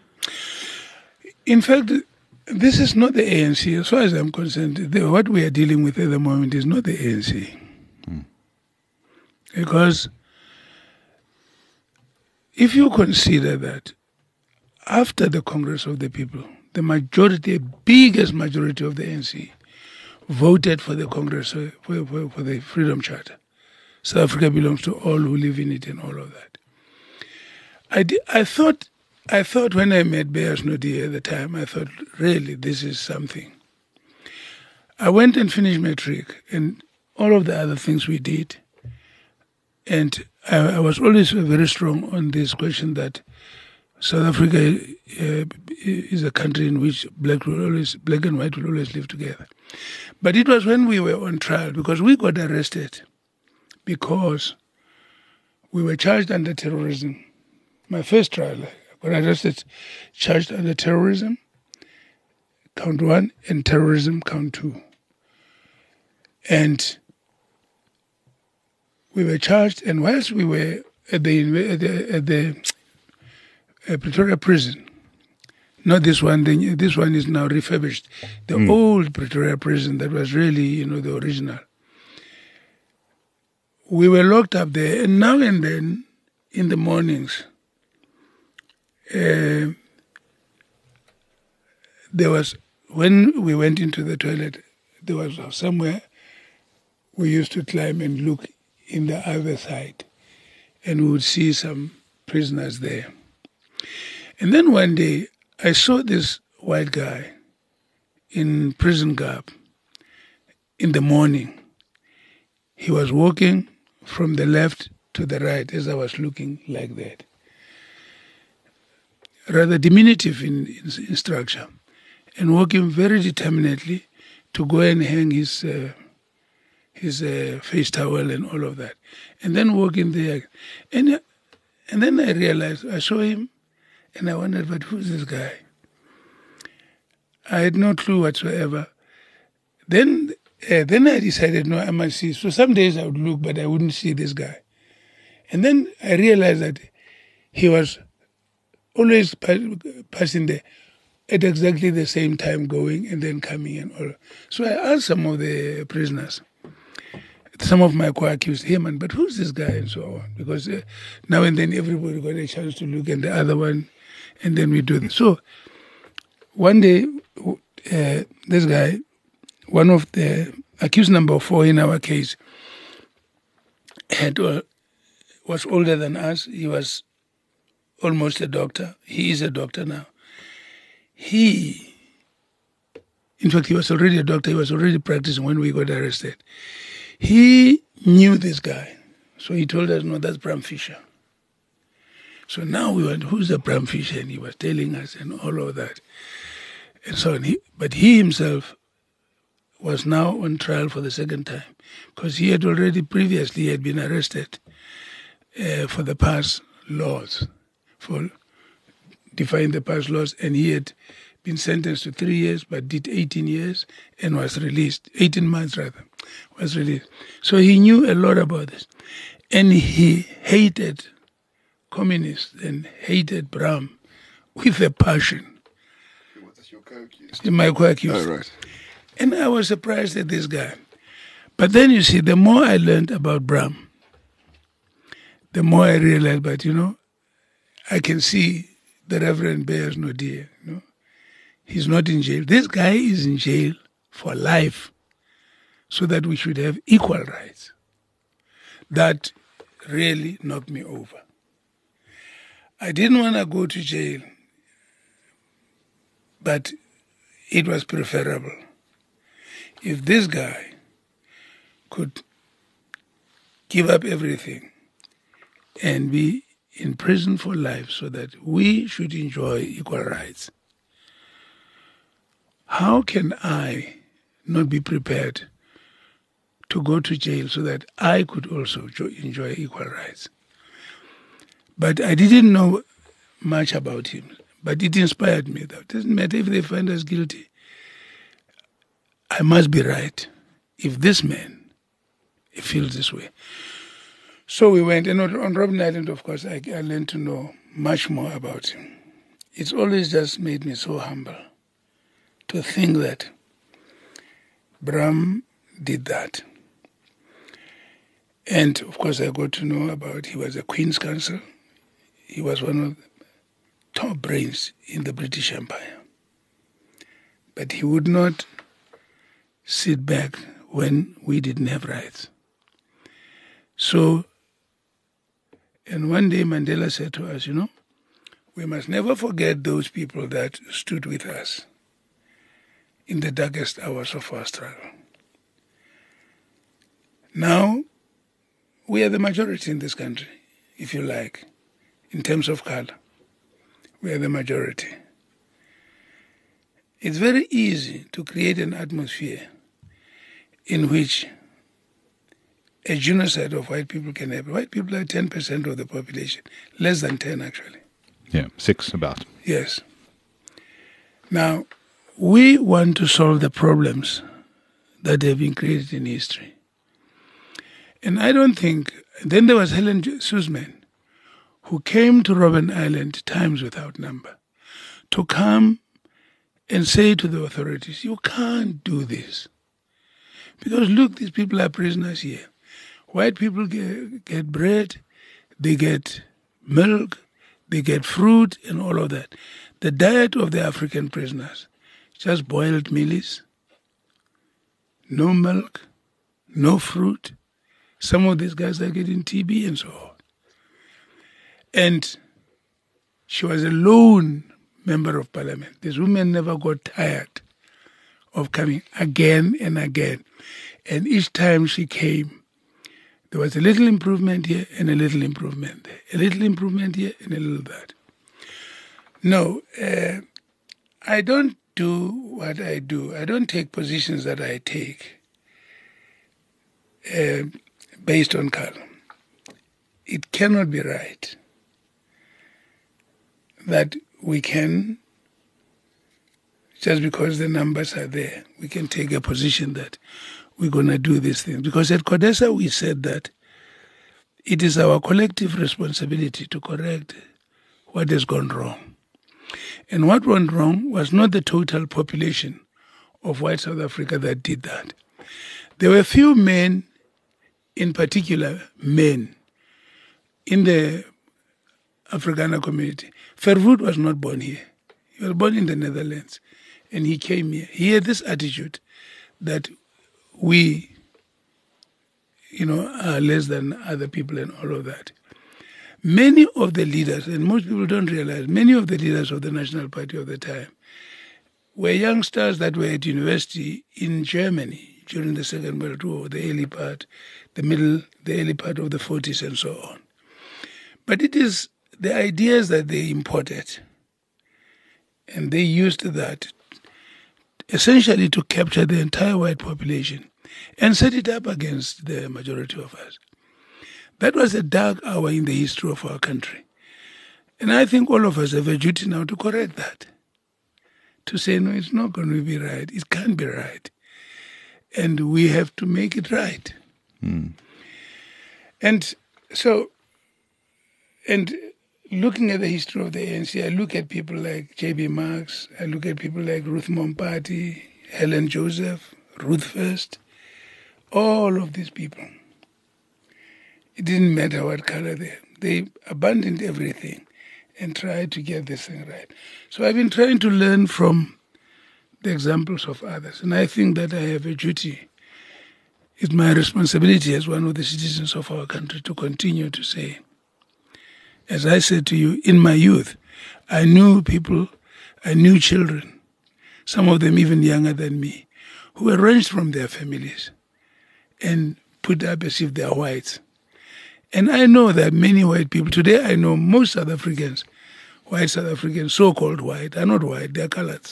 In fact, this is not the ANC. As far as I'm concerned, what we are dealing with at the moment is not the ANC. Because if you consider that after the Congress of the People, the majority, biggest majority of the ANC voted for the Congress, for the Freedom Charter. South Africa belongs to all who live in it and all of that. I thought when I met Beyers Naudé at the time, I thought, really, this is something. I went and finished matric and all of the other things we did. And I was always very strong on this question that South Africa is a country in which black and white will always live together. But it was when we were on trial, because we got arrested because we were charged under terrorism. My first trial, I got arrested, charged under terrorism, count 1, and terrorism, count 2. And we were charged, and whilst we were at the Pretoria prison, Not this one. This one is now refurbished. The old Pretoria prison that was really, the original. We were locked up there, and now and then, in the mornings, there was, when we went into the toilet, there was somewhere we used to climb and look in the other side, and we would see some prisoners there. And then one day, I saw this white guy in prison garb in the morning. He was walking from the left to the right as I was looking like that. Rather diminutive in structure, and walking very determinedly to go and hang his face towel and all of that. And then walking there. And then I realized, I saw him, and I wondered, but who's this guy? I had no clue whatsoever. Then I decided, no, I must see. So some days I would look, but I wouldn't see this guy. And then I realized that he was always passing there at exactly the same time, going and then coming and all. So I asked some of the prisoners, some of my co-accused, hey man, but who's this guy and so on? Because now and then everybody got a chance to look at the other one, and then we do this. So one day, this guy, one of the accused number 4 in our case, was older than us. He was almost a doctor. He is a doctor now. In fact, he was already a doctor. He was already practicing when we got arrested. He knew this guy. So he told us, no, that's Bram Fischer. So now we went, who's the Bram Fischer? And he was telling us and all of that. And so on. But he himself was now on trial for the second time, because he had already previously had been arrested for the past laws, for defying the past laws, and he had been sentenced to 3 years, but did 18 years and was released, 18 months rather, was released. So he knew a lot about this. And he hated communists and hated Bram with a passion. What's your co-accused? My co-accused. Oh, right. And I was surprised at this guy. But then you see, the more I learned about Bram, the more I realized, but I can see the Reverend bears no dear. He's not in jail. This guy is in jail for life, so that we should have equal rights. That really knocked me over. I didn't want to go to jail, but it was preferable if this guy could give up everything and be in prison for life so that we should enjoy equal rights. How can I not be prepared to go to jail so that I could also enjoy equal rights? But I didn't know much about him, but it inspired me. That doesn't matter if they find us guilty. I must be right if this man feels this way. So we went, and on Robben Island, of course, I learned to know much more about him. It's always just made me so humble to think that Bram did that. And, of course, I got to know about he was a Queen's Counsel. He was one of the top brains in the British Empire. But he would not sit back when we didn't have rights. So, and one day Mandela said to us, we must never forget those people that stood with us in the darkest hours of our struggle. Now, we are the majority in this country, if you like, in terms of color. We are the majority. It's very easy to create an atmosphere in which a genocide of white people can happen. White people are 10% of the population, less than 10 actually. Yeah, 6 about. Yes. Now, we want to solve the problems that have been created in history. And I don't think, then there was Helen Suzman, who came to Robben Island times without number to come and say to the authorities, you can't do this. Because look, these people are prisoners here. White people get bread, they get milk, they get fruit and all of that. The diet of the African prisoners, just boiled mealies, no milk, no fruit. Some of these guys are getting TB and so on. And she was a lone member of parliament. This woman never got tired of coming again and again. And each time she came, there was a little improvement here and a little improvement there. A little improvement here and a little that. No, I don't do what I do. I don't take positions that I take based on color. It cannot be right that we can, just because the numbers are there, we can take a position that we're going to do this thing. Because at CODESA we said that it is our collective responsibility to correct what has gone wrong. And what went wrong was not the total population of white South Africa that did that. There were few men, in particular men, in the Afrikaner community. Verwoerd was not born here. He was born in the Netherlands. And he came here. He had this attitude that we, are less than other people and all of that. Many of the leaders, and most people don't realize, many of the leaders of the National Party of the time were youngsters that were at university in Germany during the Second World War, the early part of the 40s and so on. But it is the ideas that they imported, and they used that essentially to capture the entire white population and set it up against the majority of us. That was a dark hour in the history of our country. And I think all of us have a duty now to correct that. To say, no, it's not going to be right. It can't be right. And we have to make it right. And so, and looking at the history of the ANC, I look at people like J.B. Marks, I look at people like Ruth Mompati, Helen Joseph, Ruth First, all of these people. It didn't matter what color they abandoned everything and tried to get this thing right. So I've been trying to learn from the examples of others, and I think that I have a duty. It's my responsibility as one of the citizens of our country to continue to say, as I said to you, in my youth, I knew people, I knew children, some of them even younger than me, who were wrenched from their families and put up as if they are whites. And I know that many white people, today I know most South Africans, white South Africans, so-called white, are not white, they are coloreds.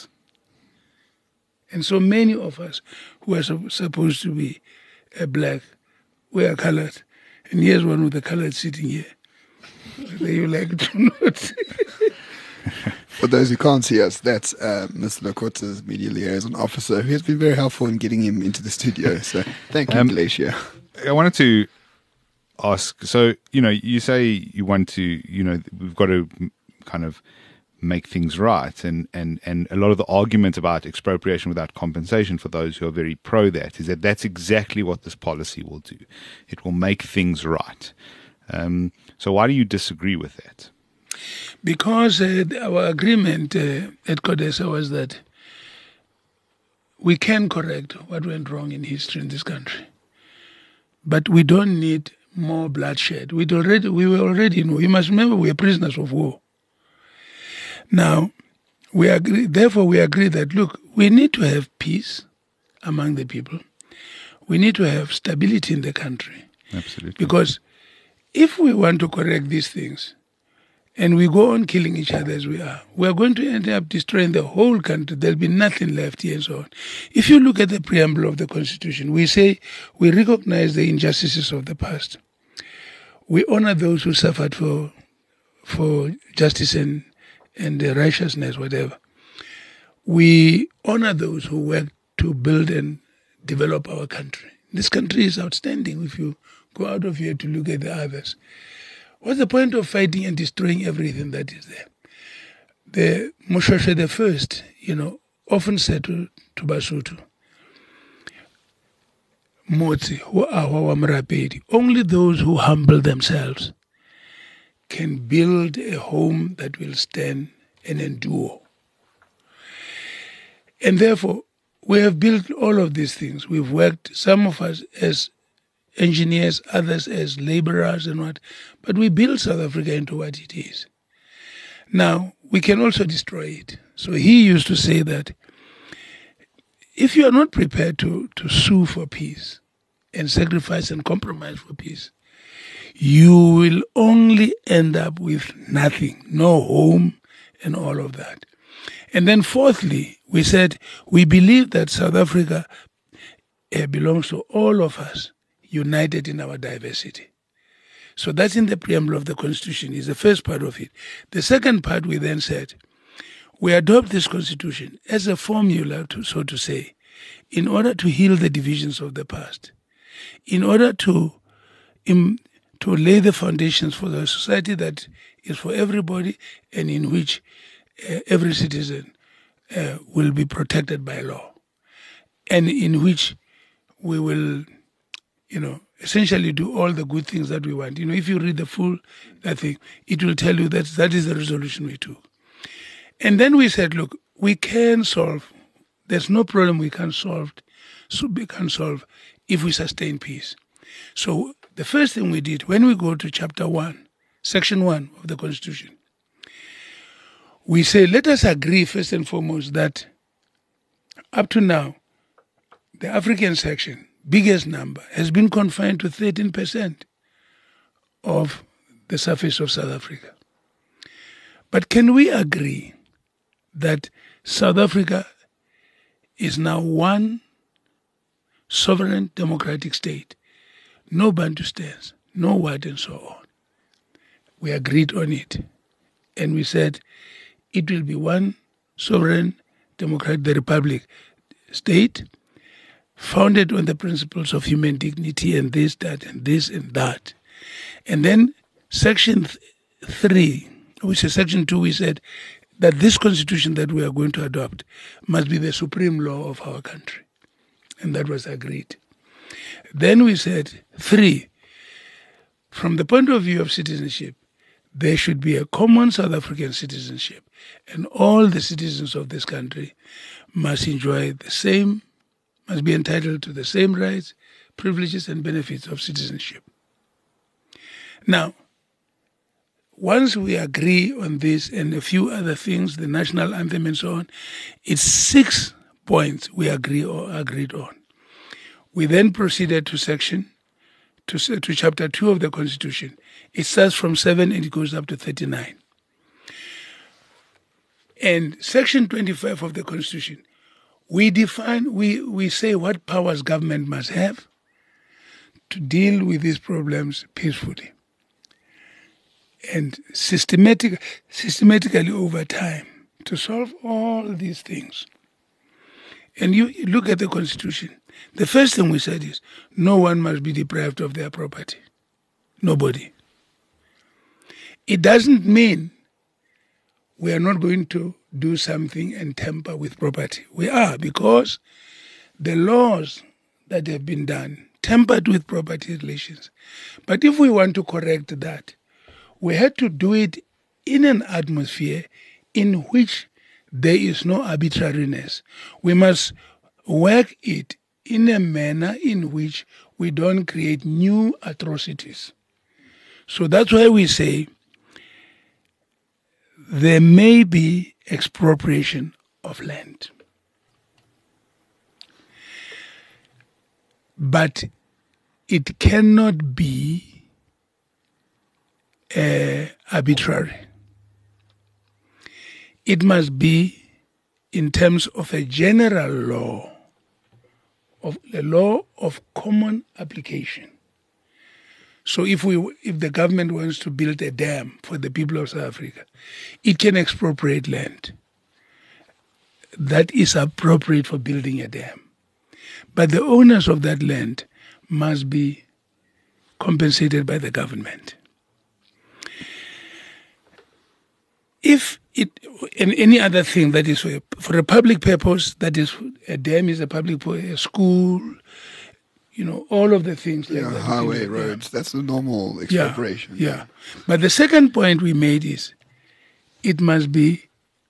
And so many of us who are supposed to be black, we are colored. And here's one with the colored sitting here. Whether you like to not. For those who can't see us, that's Mr. Lokota's media liaison officer, who has been very helpful in getting him into the studio. So thank you, Glacier. I wanted to ask, so, you say you want to, we've got to kind of make things right. And a lot of the argument about expropriation without compensation for those who are very pro that is that that's exactly what this policy will do. It will make things right. So why do you disagree with that? Because our agreement at CODESA was that we can correct what went wrong in history in this country. But we don't need more bloodshed. We were already in war. You must remember we are prisoners of war. Now, therefore we agree that, look, we need to have peace among the people. We need to have stability in the country. Absolutely. Because if we want to correct these things and we go on killing each other as we are going to end up destroying the whole country. There'll be nothing left here and so on. If you look at the preamble of the Constitution, we say we recognize the injustices of the past. We honor those who suffered for justice and righteousness, whatever. We honor those who work to build and develop our country. This country is outstanding if you go out of here to look at the others. What's the point of fighting and destroying everything that is there? the Moshoeshoe the First, often said to Basotho, Motsi, who are Wamrapedi, only those who humble themselves can build a home that will stand and endure. And therefore, we have built all of these things. We've worked, some of us as engineers, others as laborers and what, but we built South Africa into what it is. Now, we can also destroy it. So he used to say that if you are not prepared to sue for peace and sacrifice and compromise for peace, you will only end up with nothing, no home and all of that. And then fourthly, we said we believe that South Africa belongs to all of us, united in our diversity. So that's in the preamble of the Constitution, is the first part of it. The second part, we then said, we adopt this Constitution as a formula, so to say, in order to heal the divisions of the past, in order to lay the foundations for the society that is for everybody and in which every citizen will be protected by law, and in which we will, essentially do all the good things that we want. If you read the full thing, it will tell you that is the resolution we took. And then we said, look, we can solve. There's no problem we can solve if we sustain peace. So the first thing we did, when we go to chapter 1, section 1 of the Constitution, we say, let us agree first and foremost that up to now, the African section, biggest number, has been confined to 13% of the surface of South Africa. But can we agree that South Africa is now one sovereign democratic state, no Bantustans, no what and so on? We agreed on it. And we said it will be one sovereign democratic, the Republic state, founded on the principles of human dignity and this, that, and this, and that. And then section 3, which is section 2, we said that this constitution that we are going to adopt must be the supreme law of our country. And that was agreed. Then we said 3, from the point of view of citizenship, there should be a common South African citizenship, and all the citizens of this country must enjoy must be entitled to the same rights, privileges, and benefits of citizenship. Now, once we agree on this and a few other things, the national anthem and so on, it's 6 points we agreed on. We then proceeded to chapter 2 of the Constitution. It starts from 7 and it goes up to 39. And section 25 of the Constitution, we define, we say what powers government must have to deal with these problems peacefully and systematically over time to solve all these things. And you look at the Constitution, the first thing we said is no one must be deprived of their property. Nobody. It doesn't mean we are not going to do something and tamper with property. We are, because the laws that have been done tampered with property relations. But if we want to correct that, we had to do it in an atmosphere in which there is no arbitrariness. We must work it in a manner in which we don't create new atrocities. So that's why we say there may be expropriation of land. But it cannot be arbitrary. It must be in terms of a general law, of a law of common application. So if the government wants to build a dam for the people of South Africa, it can expropriate land that is appropriate for building a dam. But the owners of that land must be compensated by the government. If and any other thing that is for a public purpose, that is, a dam is a public, a school, all of the things like that. Highway, roads, that's the normal expropriation. Yeah. But the second point we made is it must be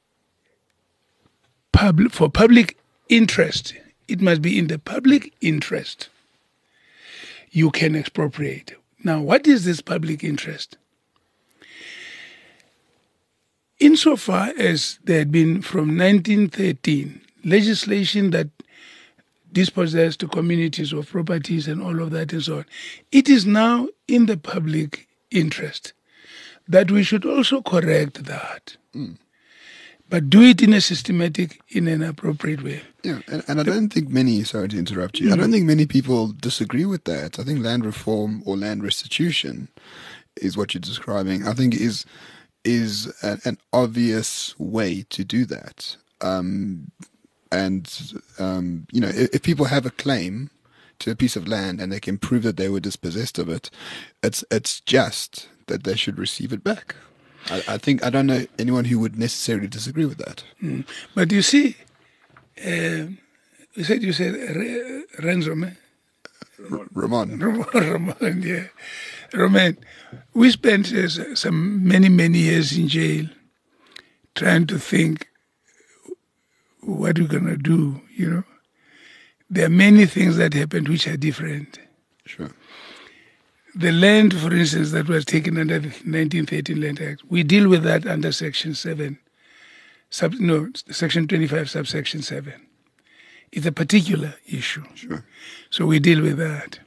for public interest. It must be in the public interest. You can expropriate. Now, what is this public interest? Insofar as there had been from 1913 legislation that dispossessed communities of properties and all of that and so on, it is now in the public interest that we should also correct that. But do it in a systematic, in an appropriate way. Yeah, and I don't think many, sorry to interrupt you, I don't think many people disagree with that. I think land reform or land restitution is what you're describing. I think is an obvious way to do that. If people have a claim to a piece of land and they can prove that they were dispossessed of it, it's just that they should receive it back. I don't know anyone who would necessarily disagree with that. But you see, you said Renzo, Roman, yeah. Roman, we spent many years in jail trying to think what we're going to do, There are many things that happened which are different. Sure. The land, for instance, that was taken under the 1913 Land Act, we deal with that under Section 7. Section 25, subsection 7. It's a particular issue. Sure. So we deal with that.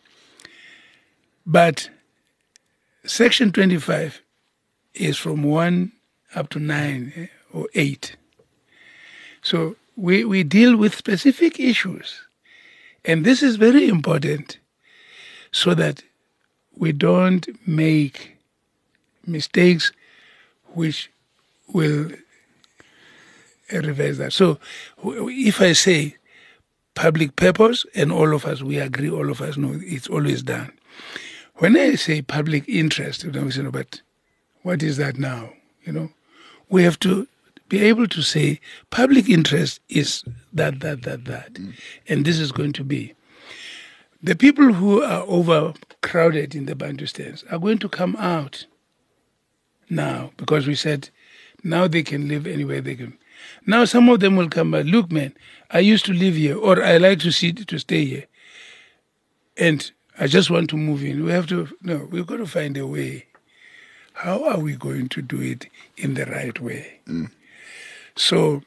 But Section 25 is from 1 up to 9 or 8. So we deal with specific issues. And this is very important so that we don't make mistakes which will reverse that. So if I say public purpose, and all of us, we agree, all of us know it's always done. When I say public interest, we say, no, but what is that now? We have to be able to say public interest is that. And this is going to be. The people who are overcrowded in the Bantustans are going to come out now because we said now they can live anywhere they can. Now some of them will come back. Look, man, I used to live here, or I like to stay here, and I just want to move in. We've got to find a way. How are we going to do it in the right way? So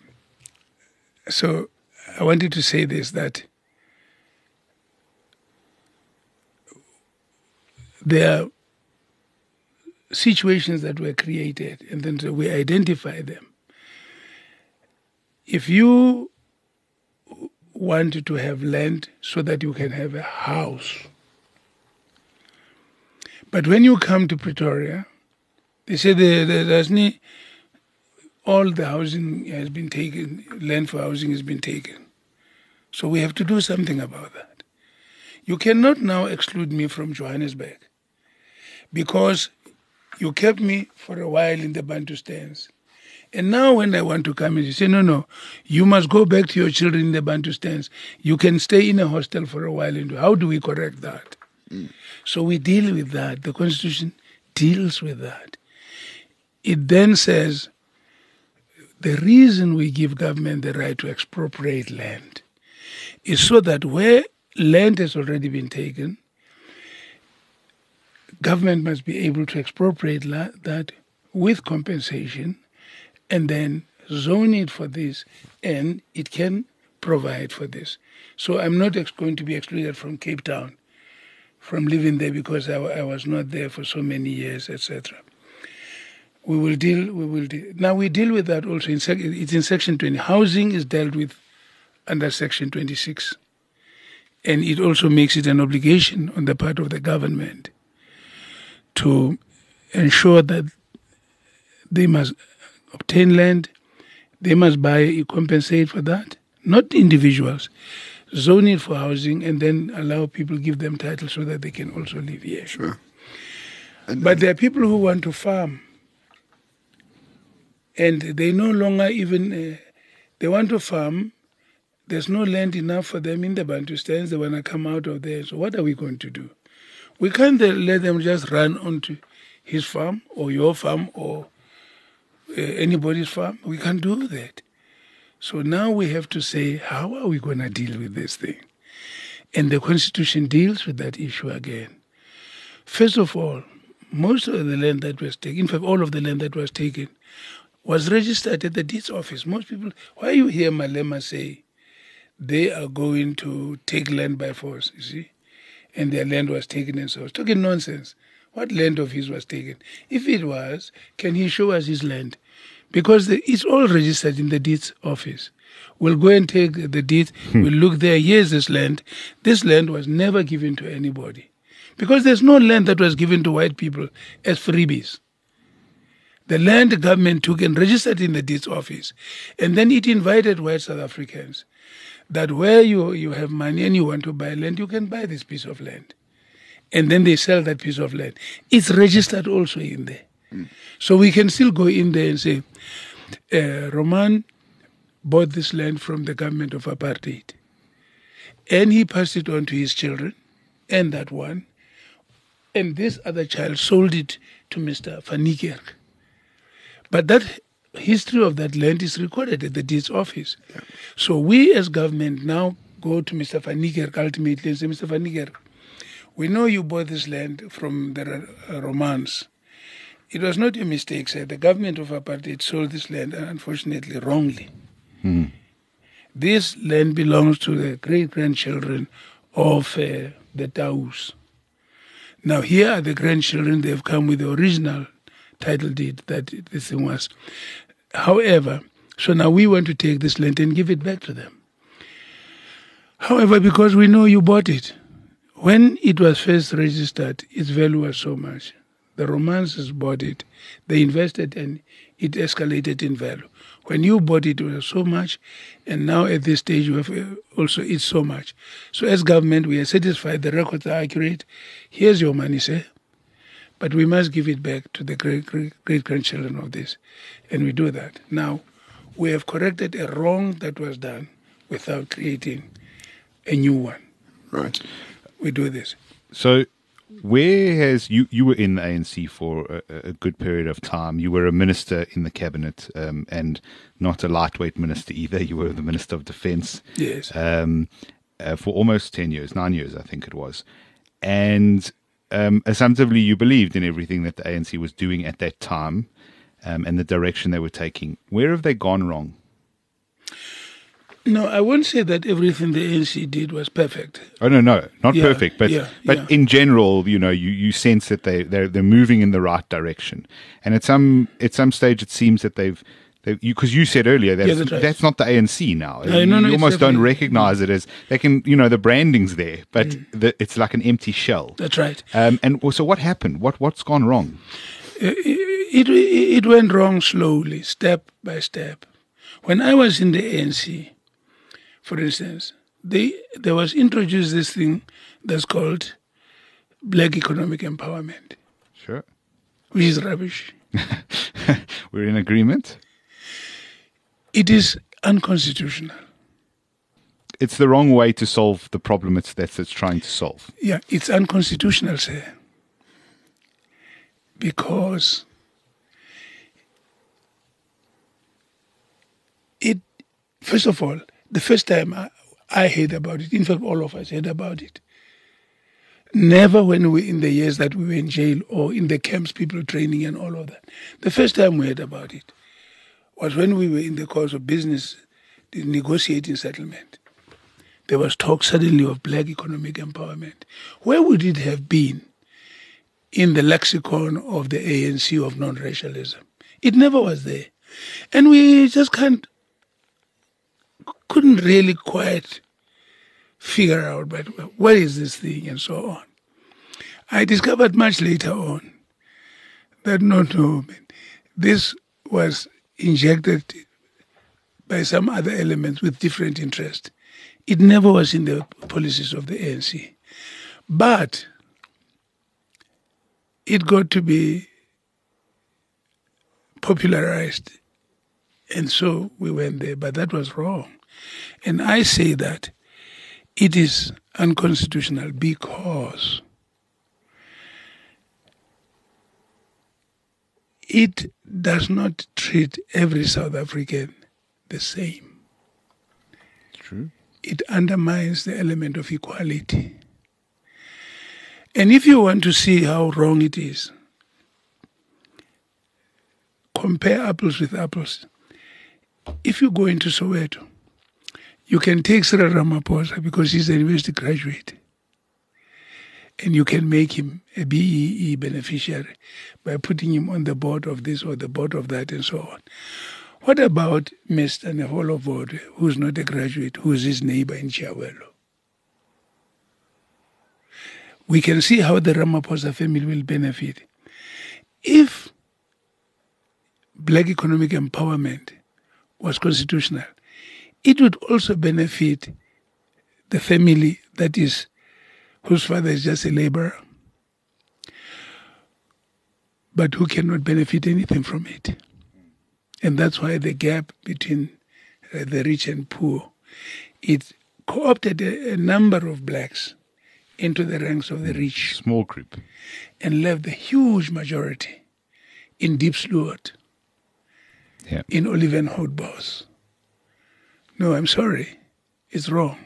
I wanted to say this, that there are situations that were created, and then we identify them. If you want to have land so that you can have a house, but when you come to Pretoria, they say all the housing has been taken, land for housing has been taken. So we have to do something about that. You cannot now exclude me from Johannesburg because you kept me for a while in the Bantustans. And now when I want to come in, you say, no, you must go back to your children in the Bantustans. You can stay in a hostel for a while. How do we correct that? So we deal with that. The Constitution deals with that. It then says the reason we give government the right to expropriate land is so that where land has already been taken, government must be able to expropriate that with compensation and then zone it for this, and it can provide for this. So I'm not going to be excluded from Cape Town, from living there because I was not there for so many years, etc. We will deal. Now we deal with that also. It's in Section 20. Housing is dealt with under Section 26. And it also makes it an obligation on the part of the government to ensure that they must obtain land, they must compensate for that, not individuals, zone it for housing and then allow people, give them title so that they can also live here. Sure. But there are people who want to farm. And they no longer even, they want to farm. There's no land enough for them in the Bantustans. They want to come out of there. So what are we going to do? We can't let them just run onto his farm or your farm or anybody's farm. We can't do that. So now we have to say, how are we going to deal with this thing? And the Constitution deals with that issue again. First of all, most of the land that was taken, in fact, all of the land that was taken, was registered at the deeds office. Most people, why you hear Malema say they are going to take land by force, you see, and their land was taken and so on. It's talking nonsense. What land of his was taken? If it was, can he show us his land? Because it's all registered in the deeds office. We'll go and take the deed, we'll look there, here's this land. This land was never given to anybody. Because there's no land that was given to white people as freebies. The land the government took and registered in the deeds office. And then it invited white South Africans that where you have money and you want to buy land, you can buy this piece of land. And then they sell that piece of land. It's registered also in there. So we can still go in there and say, Roman bought this land from the government of apartheid. And he passed it on to his children, and that one. And this other child sold it to Mr. Van Niekerk. But that history of that land is recorded at the deeds office. Yeah. So we as government now go to Mr. Van Niekerk ultimately and say, Mr. Van Niekerk, we know you bought this land from the Romans. It was not your mistake, sir. The government of apartheid sold this land, unfortunately, wrongly. This land belongs to the great-grandchildren of the Taus. Now, here are the grandchildren. They've come with the original title deed that this thing was. However, so now we want to take this land and give it back to them. However, because we know you bought it, when it was first registered, its value was so much. The Romances bought it, they invested, and it escalated in value. When you bought it, it was so much, and now at this stage, you have also it's so much. So as government, we are satisfied the records are accurate. Here's your money, sir. But we must give it back to the great-grandchildren of this. And we do that. Now, we have corrected a wrong that was done without creating a new one. Right. We do this. So where has you were in the ANC for a good period of time. You were a minister in the cabinet, and not a lightweight minister either. You were the Minister of Defence. Yes. For almost 10 years, 9 years, I think it was. And assumptively, you believed in everything that the ANC was doing at that time, and the direction they were taking. Where have they gone wrong? No, I won't say that everything the ANC did was perfect. Oh no, not perfect, but in general, you sense that they're moving in the right direction. And at some stage, it seems that because you said earlier that's not the ANC now. You almost don't recognize it as they can. The branding's there, but it's like an empty shell. That's right. And so what happened? What's gone wrong? It went wrong slowly, step by step. When I was in the ANC, for instance, there was introduced this thing that's called Black Economic Empowerment. Sure. Which is rubbish. We're in agreement? It is unconstitutional. It's the wrong way to solve the problem it's trying to solve. Yeah, it's unconstitutional, sir. Because first of all, the first time I heard about it, in fact, all of us heard about it. Never when in the years that we were in jail or in the camps, people training and all of that. The first time we heard about it was when we were in the course of business, the negotiating settlement. There was talk suddenly of black economic empowerment. Where would it have been in the lexicon of the ANC of non-racialism? It never was there. And we just couldn't really quite figure out, but what is this thing and so on. I discovered much later on that this was injected by some other elements with different interest. It never was in the policies of the ANC. But it got to be popularized And so we went there, but that was wrong. And I say that it is unconstitutional because it does not treat every South African the same. True. It undermines the element of equality. And if you want to see how wrong it is, compare apples with apples. If you go into Soweto, you can take Cyril Ramaphosa because he's a university graduate, and you can make him a BEE beneficiary by putting him on the board of this or the board of that and so on. What about Mr. Neholo Vodwe, who's not a graduate, who's his neighbor in Chiawelo? We can see how the Ramaphosa family will benefit. If black economic empowerment was constitutional, it would also benefit the family whose father is just a laborer, but who cannot benefit anything from it. And that's why the gap between the rich and poor, it co-opted a number of blacks into the ranks of the rich. Small group. And left the huge majority in Diepsloot, in Oliven Houtbos. No, I'm sorry. It's wrong.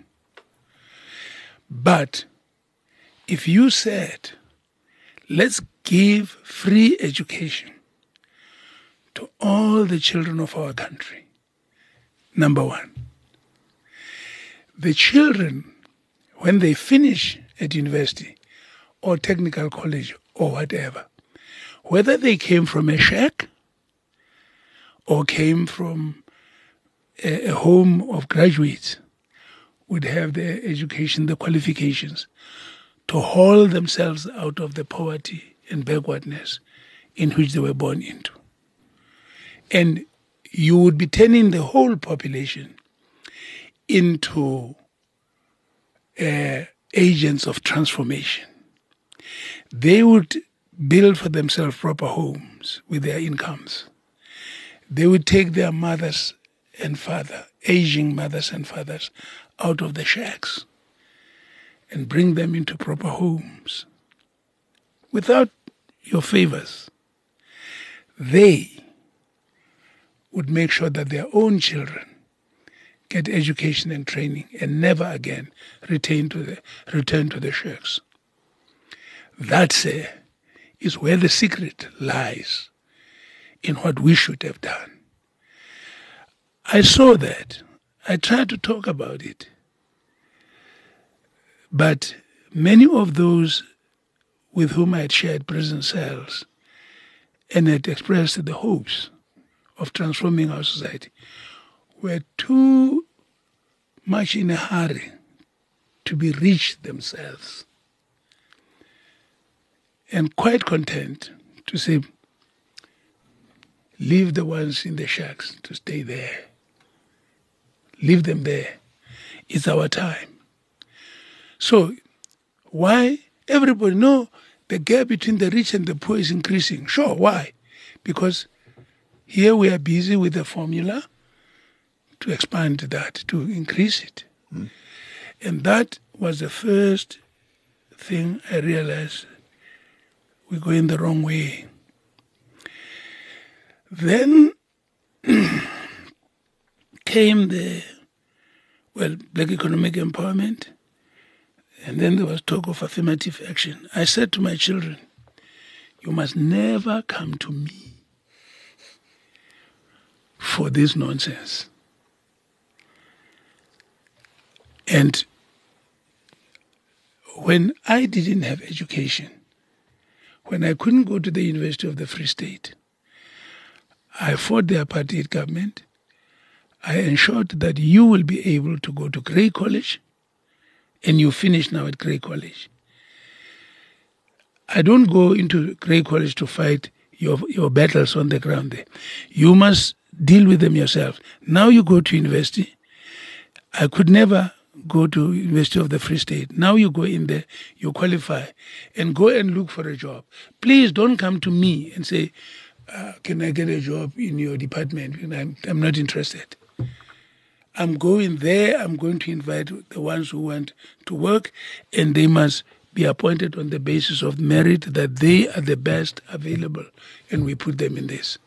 But if you said, let's give free education to all the children of our country, number one, the children, when they finish at university or technical college or whatever, whether they came from a shack or came from a home of graduates, would have the education, the qualifications to haul themselves out of the poverty and backwardness in which they were born into. And you would be turning the whole population into agents of transformation. They would build for themselves proper homes with their incomes. They would take their mothers and aging mothers and fathers out of the shacks and bring them into proper homes without your favors. They would make sure that their own children get education and training and never again return to the shacks. That is where the secret lies in what we should have done. I saw that. I tried to talk about it. But many of those with whom I had shared prison cells and had expressed the hopes of transforming our society were too much in a hurry to be rich themselves and quite content to say, leave the ones in the shacks to stay there. Leave them there. It's our time. So why everybody know the gap between the rich and the poor is increasing? Sure, why? Because here we are busy with the formula to expand that, to increase it. And that was the first thing I realized we're going the wrong way. Then came black economic empowerment, and then there was talk of affirmative action. I said to my children, you must never come to me for this nonsense. And when I didn't have education, when I couldn't go to the University of the Free State, I fought the apartheid government. I ensured that you will be able to go to Grey College, and you finish now at Grey College. I don't go into Grey College to fight your battles on the ground there. You must deal with them yourself. Now you go to university. I could never go to University of the Free State. Now you go in there, you qualify, and go and look for a job. Please don't come to me and say, can I get a job in your department? And I'm not interested. I'm going there. I'm going to invite the ones who want to work, and they must be appointed on the basis of merit that they are the best available, and we put them in this.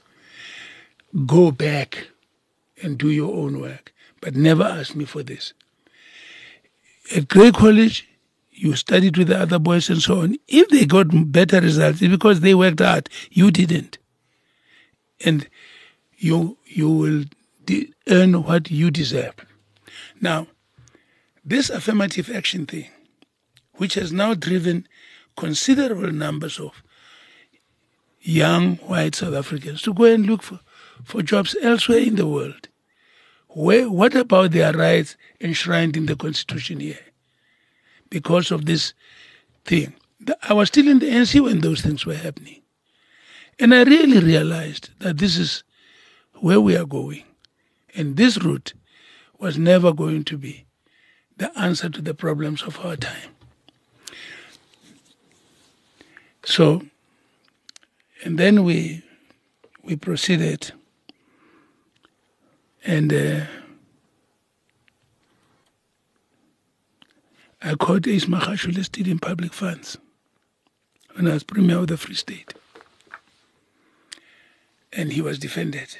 Go back and do your own work, but never ask me for this. At Grey College, you studied with the other boys and so on. If they got better results, it's because they worked hard. You didn't. And you will earn what you deserve. Now, this affirmative action thing, which has now driven considerable numbers of young white South Africans to go and look for jobs elsewhere in the world. What about their rights enshrined in the Constitution here? Because of this thing. I was still in the ANC when those things were happening. And I really realized that this is where we are going. And this route was never going to be the answer to the problems of our time. So, and then we proceeded, and I caught Ace Magashule stealing public funds when I was Premier of the Free State. And he was defended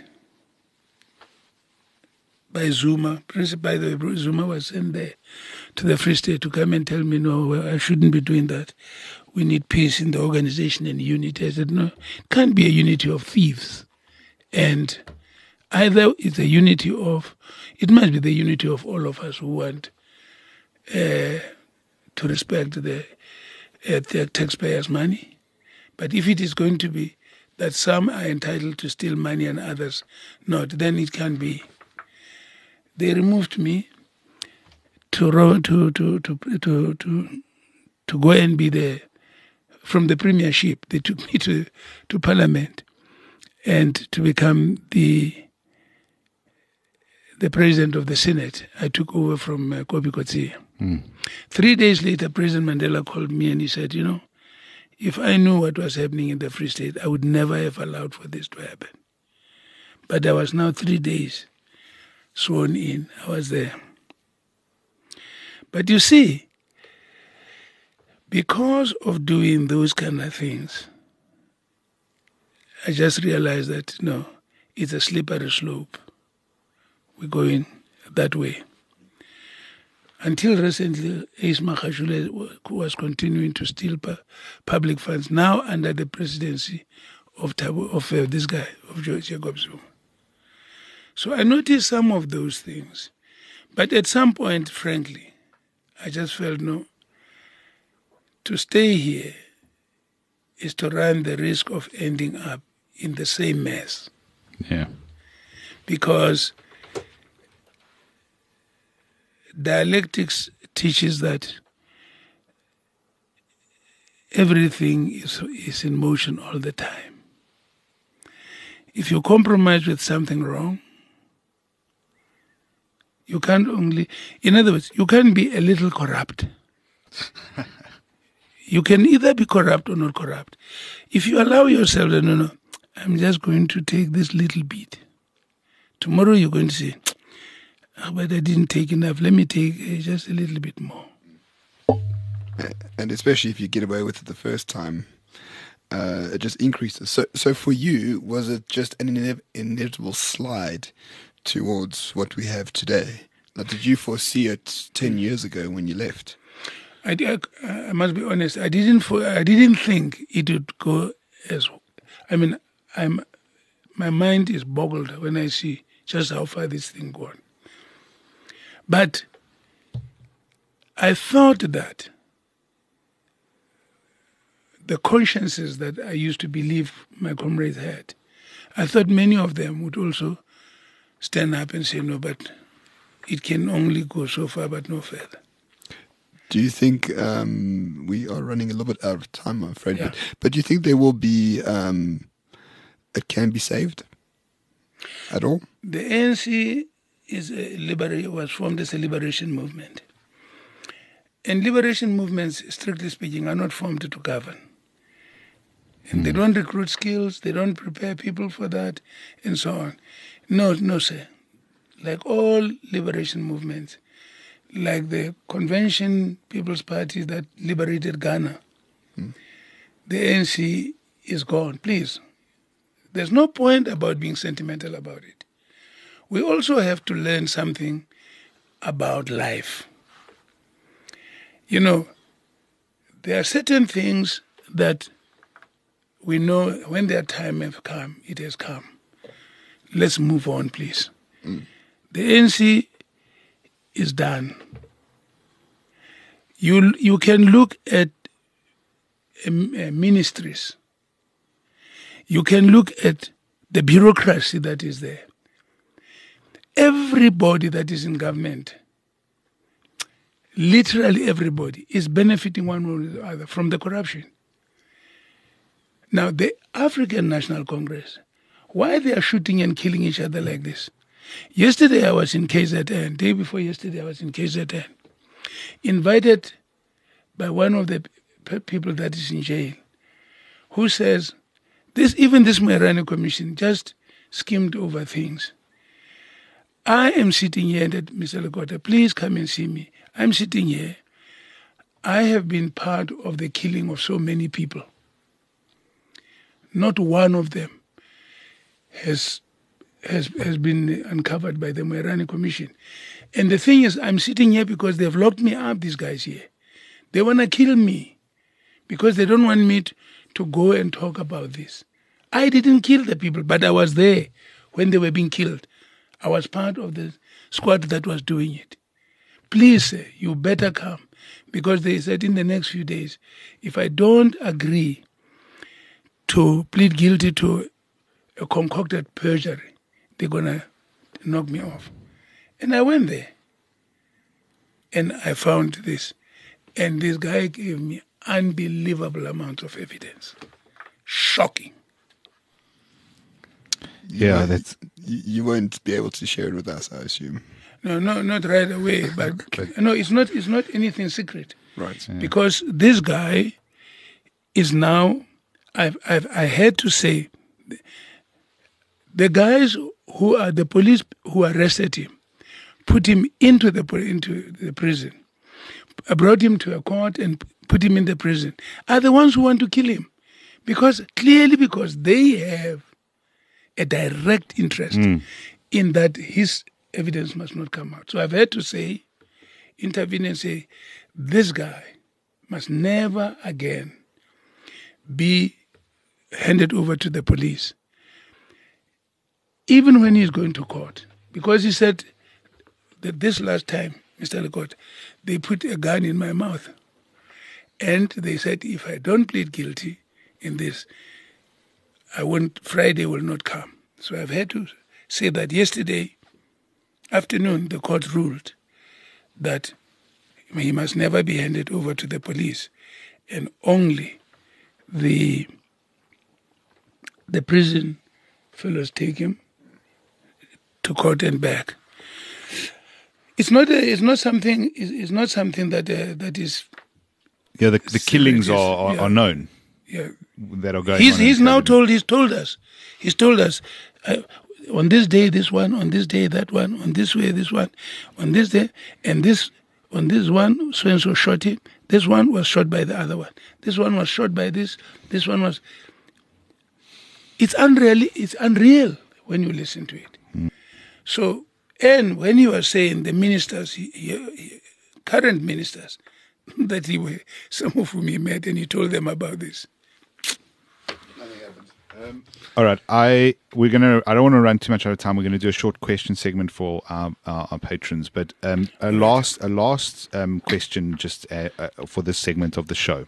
by Zuma. By the way, Zuma was sent there to the Free State to come and tell me, no, I shouldn't be doing that. We need peace in the organization and unity. I said, no, it can't be a unity of thieves. And either it's a unity of, it must be the unity of all of us who want to respect the taxpayers' money. But if it is going to be that some are entitled to steal money and others not, then it can be. They removed me to go and be there from the premiership. They took me to Parliament and to become the president of the Senate. I took over from Kobi Kotsi. 3 days later, President Mandela called me and he said, if I knew what was happening in the Free State, I would never have allowed for this to happen. But I was now 3 days sworn in. I was there. But you see, because of doing those kind of things, I just realized that, no, it's a slippery slope. We're going that way. Until recently, Ace Magashule was continuing to steal public funds, now under the presidency of this guy, of Jacob Zuma. So I noticed some of those things. But at some point, frankly, I just felt, no, to stay here is to run the risk of ending up in the same mess. Yeah. Because dialectics teaches that everything is in motion all the time. If you compromise with something wrong, you can't only, in other words, you can't be a little corrupt. You can either be corrupt or not corrupt. If you allow yourself, no, I'm just going to take this little bit. Tomorrow you're going to say, but I didn't take enough. Let me take just a little bit more. And especially if you get away with it the first time, it just increases. So for you, was it just an inevitable slide towards what we have today? Like, did you foresee it 10 years ago when you left? I must be honest. I didn't think it would go as. I mean, my mind is boggled when I see just how far this thing gone. But I thought that the consciences that I used to believe my comrades had, I thought many of them would also stand up and say, no, but it can only go so far, but no further. Do you think we are running a little bit out of time, I'm afraid, Yeah. but do you think there will be, it can be saved at all? The ANC was formed as a liberation movement. And liberation movements, strictly speaking, are not formed to govern. And they don't recruit skills, they don't prepare people for that, and so on. No, no, sir. Like all liberation movements, like the Convention People's Party that liberated Ghana, the ANC is gone. Please, there's no point about being sentimental about it. We also have to learn something about life. You know, there are certain things that we know when their time has come, it has come. Let's move on, please. The ANC is done. You can look at ministries. You can look at the bureaucracy that is there. Everybody that is in government, literally everybody, is benefiting one or the other from the corruption. Now, the African National Congress, why they are shooting and killing each other like this? Yesterday I was in KZN, day before yesterday I was in KZN, invited by one of the people that is in jail, who says, even this Moerane Commission just skimmed over things. I am sitting here, and Mr. Lekota, please come and see me. I'm sitting here. I have been part of the killing of so many people. Not one of them has been uncovered by the Moerane Commission. And the thing is, I'm sitting here because they've locked me up, these guys here. They want to kill me because they don't want me to go and talk about this. I didn't kill the people, but I was there when they were being killed. I was part of the squad that was doing it. Please, sir, you better come, because they said in the next few days, if I don't agree to plead guilty to a concocted perjury, they're going to knock me off. And I went there, and I found this. And this guy gave me unbelievable amounts of evidence. Shocking. Yeah, that's... You won't be able to share it with us, I assume. No, not right away. But no, it's not anything secret. Right. Yeah. Because this guy is now... I had to say, the guys who are the police who arrested him, put him into the prison, brought him to a court and put him in the prison, are the ones who want to kill him. Because they have a direct interest in that his evidence must not come out. So I've had to intervene and say, this guy must never again be handed over to the police, even when he's going to court. Because he said that this last time, Mr. Lekota, they put a gun in my mouth. And they said, if I don't plead guilty in this, Friday will not come. So I've had to say that yesterday afternoon, the court ruled that he must never be handed over to the police, and only the prison fellows take him to court and back. It's not something that is. Yeah, the killings are known. Yeah, that are going. He's now told. He's told us. On this day, this one. On this day, that one. On this way, this one. On this day, and this. On this one, so and so shot him. This one was shot by the other one. This one was shot by this. This one was. It's unreal. It's unreal when you listen to it. So, and when you are saying the ministers, current ministers, that some of whom he met, and he told them about this. All right, I don't want to run too much out of time. We're going to do a short question segment for our patrons, but a last question just for this segment of the show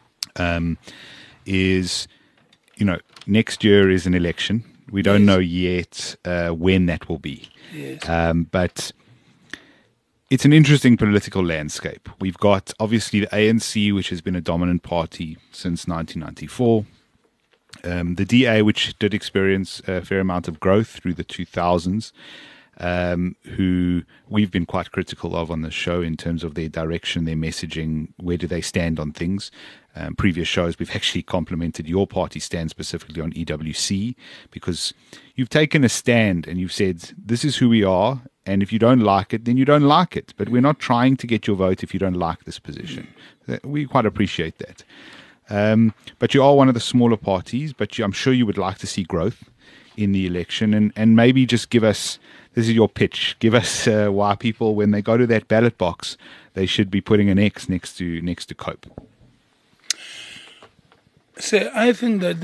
is, next year is an election. We don't know yet when that will be, but it's an interesting political landscape. We've got obviously the ANC, which has been a dominant party since 1994. The DA, which did experience a fair amount of growth through the 2000s. who we've been quite critical of on the show in terms of their direction, their messaging, where do they stand on things. Previous shows, we've actually complimented your party stand specifically on EWC, because you've taken a stand and you've said, this is who we are, and if you don't like it, then you don't like it. But we're not trying to get your vote if you don't like this position. We quite appreciate that. But you are one of the smaller parties, but I'm sure you would like to see growth in the election, and maybe just give us, this is your pitch, give us why people, when they go to that ballot box, they should be putting an X next to Cope. So I think that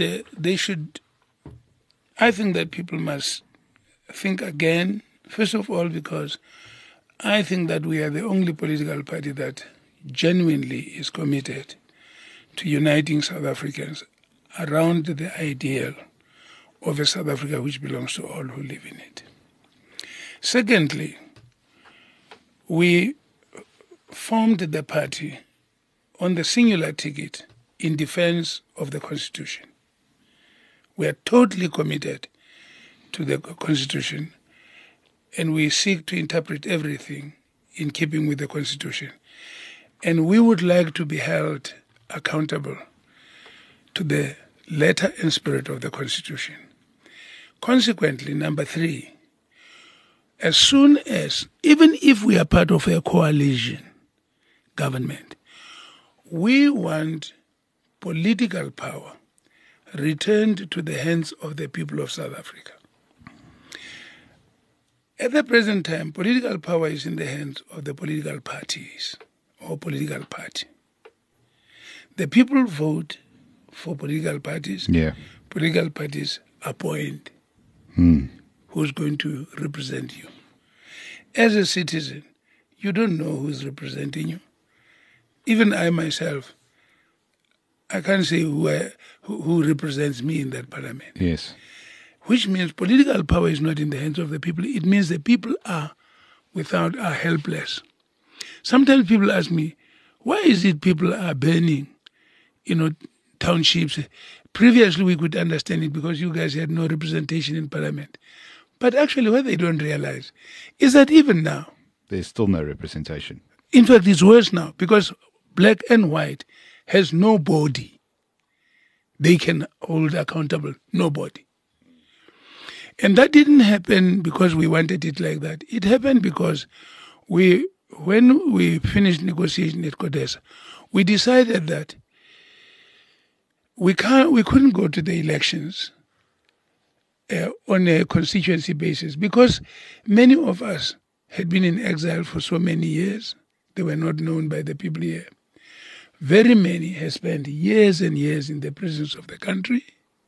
I think that people must think again, first of all, because I think that we are the only political party that genuinely is committed to uniting South Africans around the ideal of a South Africa which belongs to all who live in it. Secondly, we formed the party on the singular ticket in defense of the Constitution. We are totally committed to the Constitution, and we seek to interpret everything in keeping with the Constitution. And we would like to be held accountable to the letter and spirit of the Constitution. Consequently, number 3, as soon as, even if we are part of a coalition government, we want political power returned to the hands of the people of South Africa. At the present time, political power is in the hands of the political parties or political party. The people vote for political parties. Yeah. Political parties appoint who's going to represent you. As a citizen, you don't know who's representing you. Even I myself, I can't say who represents me in that parliament. Yes. Which means political power is not in the hands of the people. It means the people are helpless. Sometimes people ask me, why is it people are burning, townships? Previously we could understand it because you guys had no representation in parliament. But actually what they don't realize is that even now, there's still no representation. In fact, it's worse now because black and white has no body they can hold accountable. Nobody. And that didn't happen because we wanted it like that. It happened because when we finished negotiation at CODESA, we decided that we couldn't go to the elections on a constituency basis because many of us had been in exile for so many years. They were not known by the people here. Very many have spent years and years in the prisons of the country,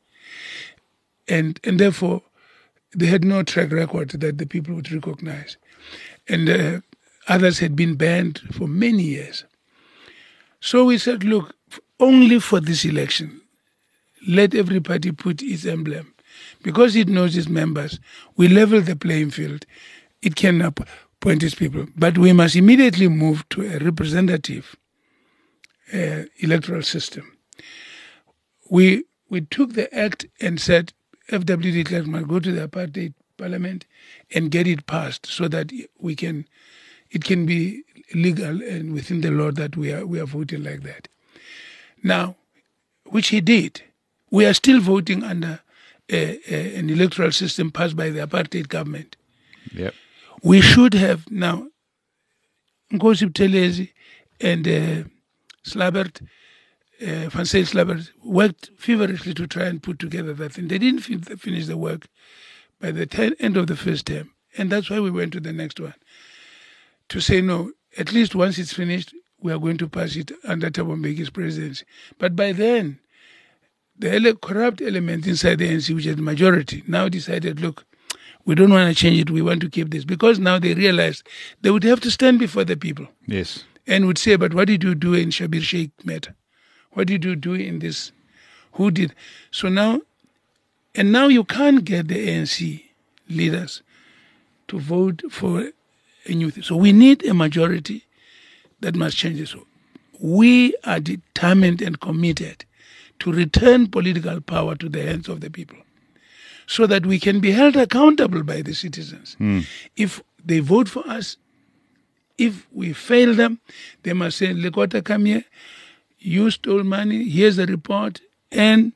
and therefore they had no track record that the people would recognize. And others had been banned for many years. So we said, look, only for this election, let every party put its emblem. Because it knows its members, we level the playing field. It can appoint its people. But we must immediately move to a representative electoral system. We took the act and said FWD clerks must go to the apartheid parliament and get it passed so that it can be legal and within the law that we are voting like that. Now, which he did. We are still voting under an electoral system passed by the apartheid government. Yep. We should have now Nkosi Buthelezi and Slabert, Van Zyl Slabert, worked feverishly to try and put together that thing. They didn't finish the work by the end of the first term. And that's why we went to the next one. To say, no, at least once it's finished, we are going to pass it under Thabo Mbeki's presidency. But by then, the corrupt element inside the ANC, which is the majority, now decided, look, we don't want to change it, we want to keep this. Because now they realized they would have to stand before the people. Yes. And would say, but what did you do in Schabir Shaik matter? What did you do in this? Who did? So now you can't get the ANC leaders to vote for a new thing. So we need a majority that must change this. So we are determined and committed to return political power to the hands of the people. so that we can be held accountable by the citizens. If they vote for us, if we fail them, they must say, Lekota, come here, you stole money, here's the report, and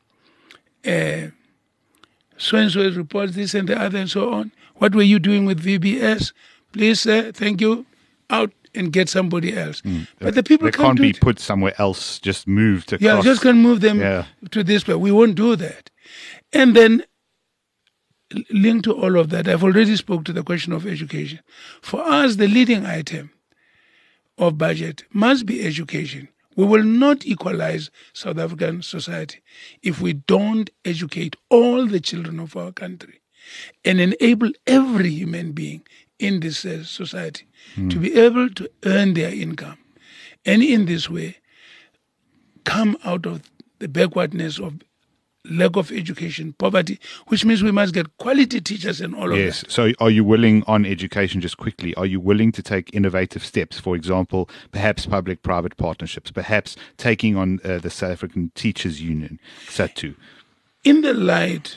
so-and-so reports this and the other and so on. What were you doing with VBS? Please, sir, thank you, out and get somebody else. But the people can't be put somewhere else, just moved across. Yeah, just can't move them to this place. We won't do that. And then, linked to all of that, I've already spoke to the question of education. For us, the leading item of budget must be education. We will not equalize South African society if we don't educate all the children of our country and enable every human being in this society to be able to earn their income. And in this way, come out of the backwardness of lack of education, poverty, which means we must get quality teachers and all of that. Yes. So are you willing, on education just quickly, are you willing to take innovative steps? For example, perhaps public-private partnerships, perhaps taking on the South African Teachers Union, SATU? In the light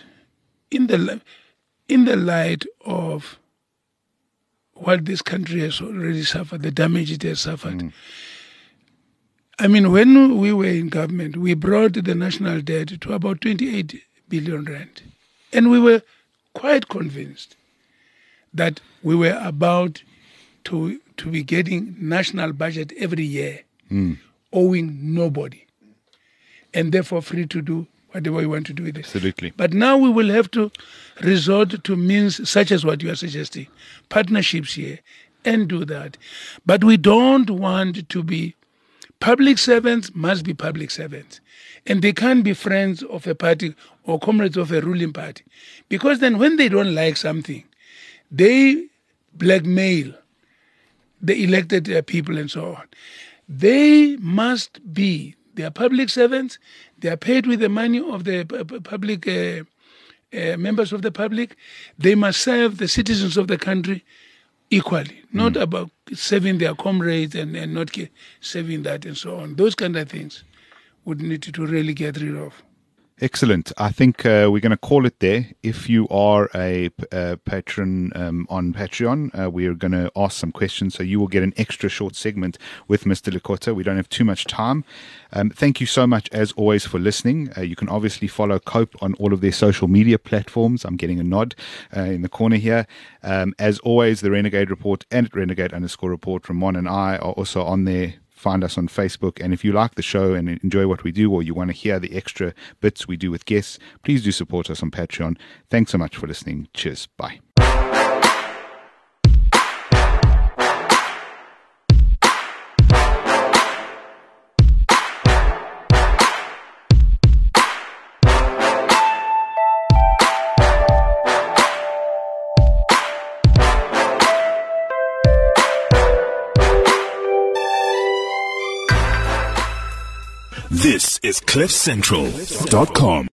of what this country has already suffered, the damage it has suffered, I mean, when we were in government, we brought the national debt to about 28 billion rand. And we were quite convinced that we were about to be getting national budget every year, owing nobody, and therefore free to do whatever we want to do with it. Absolutely. But now we will have to resort to means such as what you are suggesting, partnerships here, and do that. But we don't want to be public servants must be public servants. And they can't be friends of a party or comrades of a ruling party. Because then when they don't like something, they blackmail the elected people and so on. They must be, they are public servants, they are paid with the money of the public, members of the public. They must serve the citizens of the country equally, not about serving their comrades and not serving that and so on. Those kind of things would need to really get rid of. Excellent. I think we're going to call it there. If you are a patron on Patreon, we are going to ask some questions, so you will get an extra short segment with Mr. Lekota. We don't have too much time. Thank you so much, as always, for listening. You can obviously follow COPE on all of their social media platforms. I'm getting a nod in the corner here. As always, the Renegade Report and Renegade_Report from Mon and I are also on there. Find us on Facebook. And if you like the show and enjoy what we do, or you want to hear the extra bits we do with guests, please do support us on Patreon. Thanks so much for listening. Cheers. Bye. This is CliffCentral.com.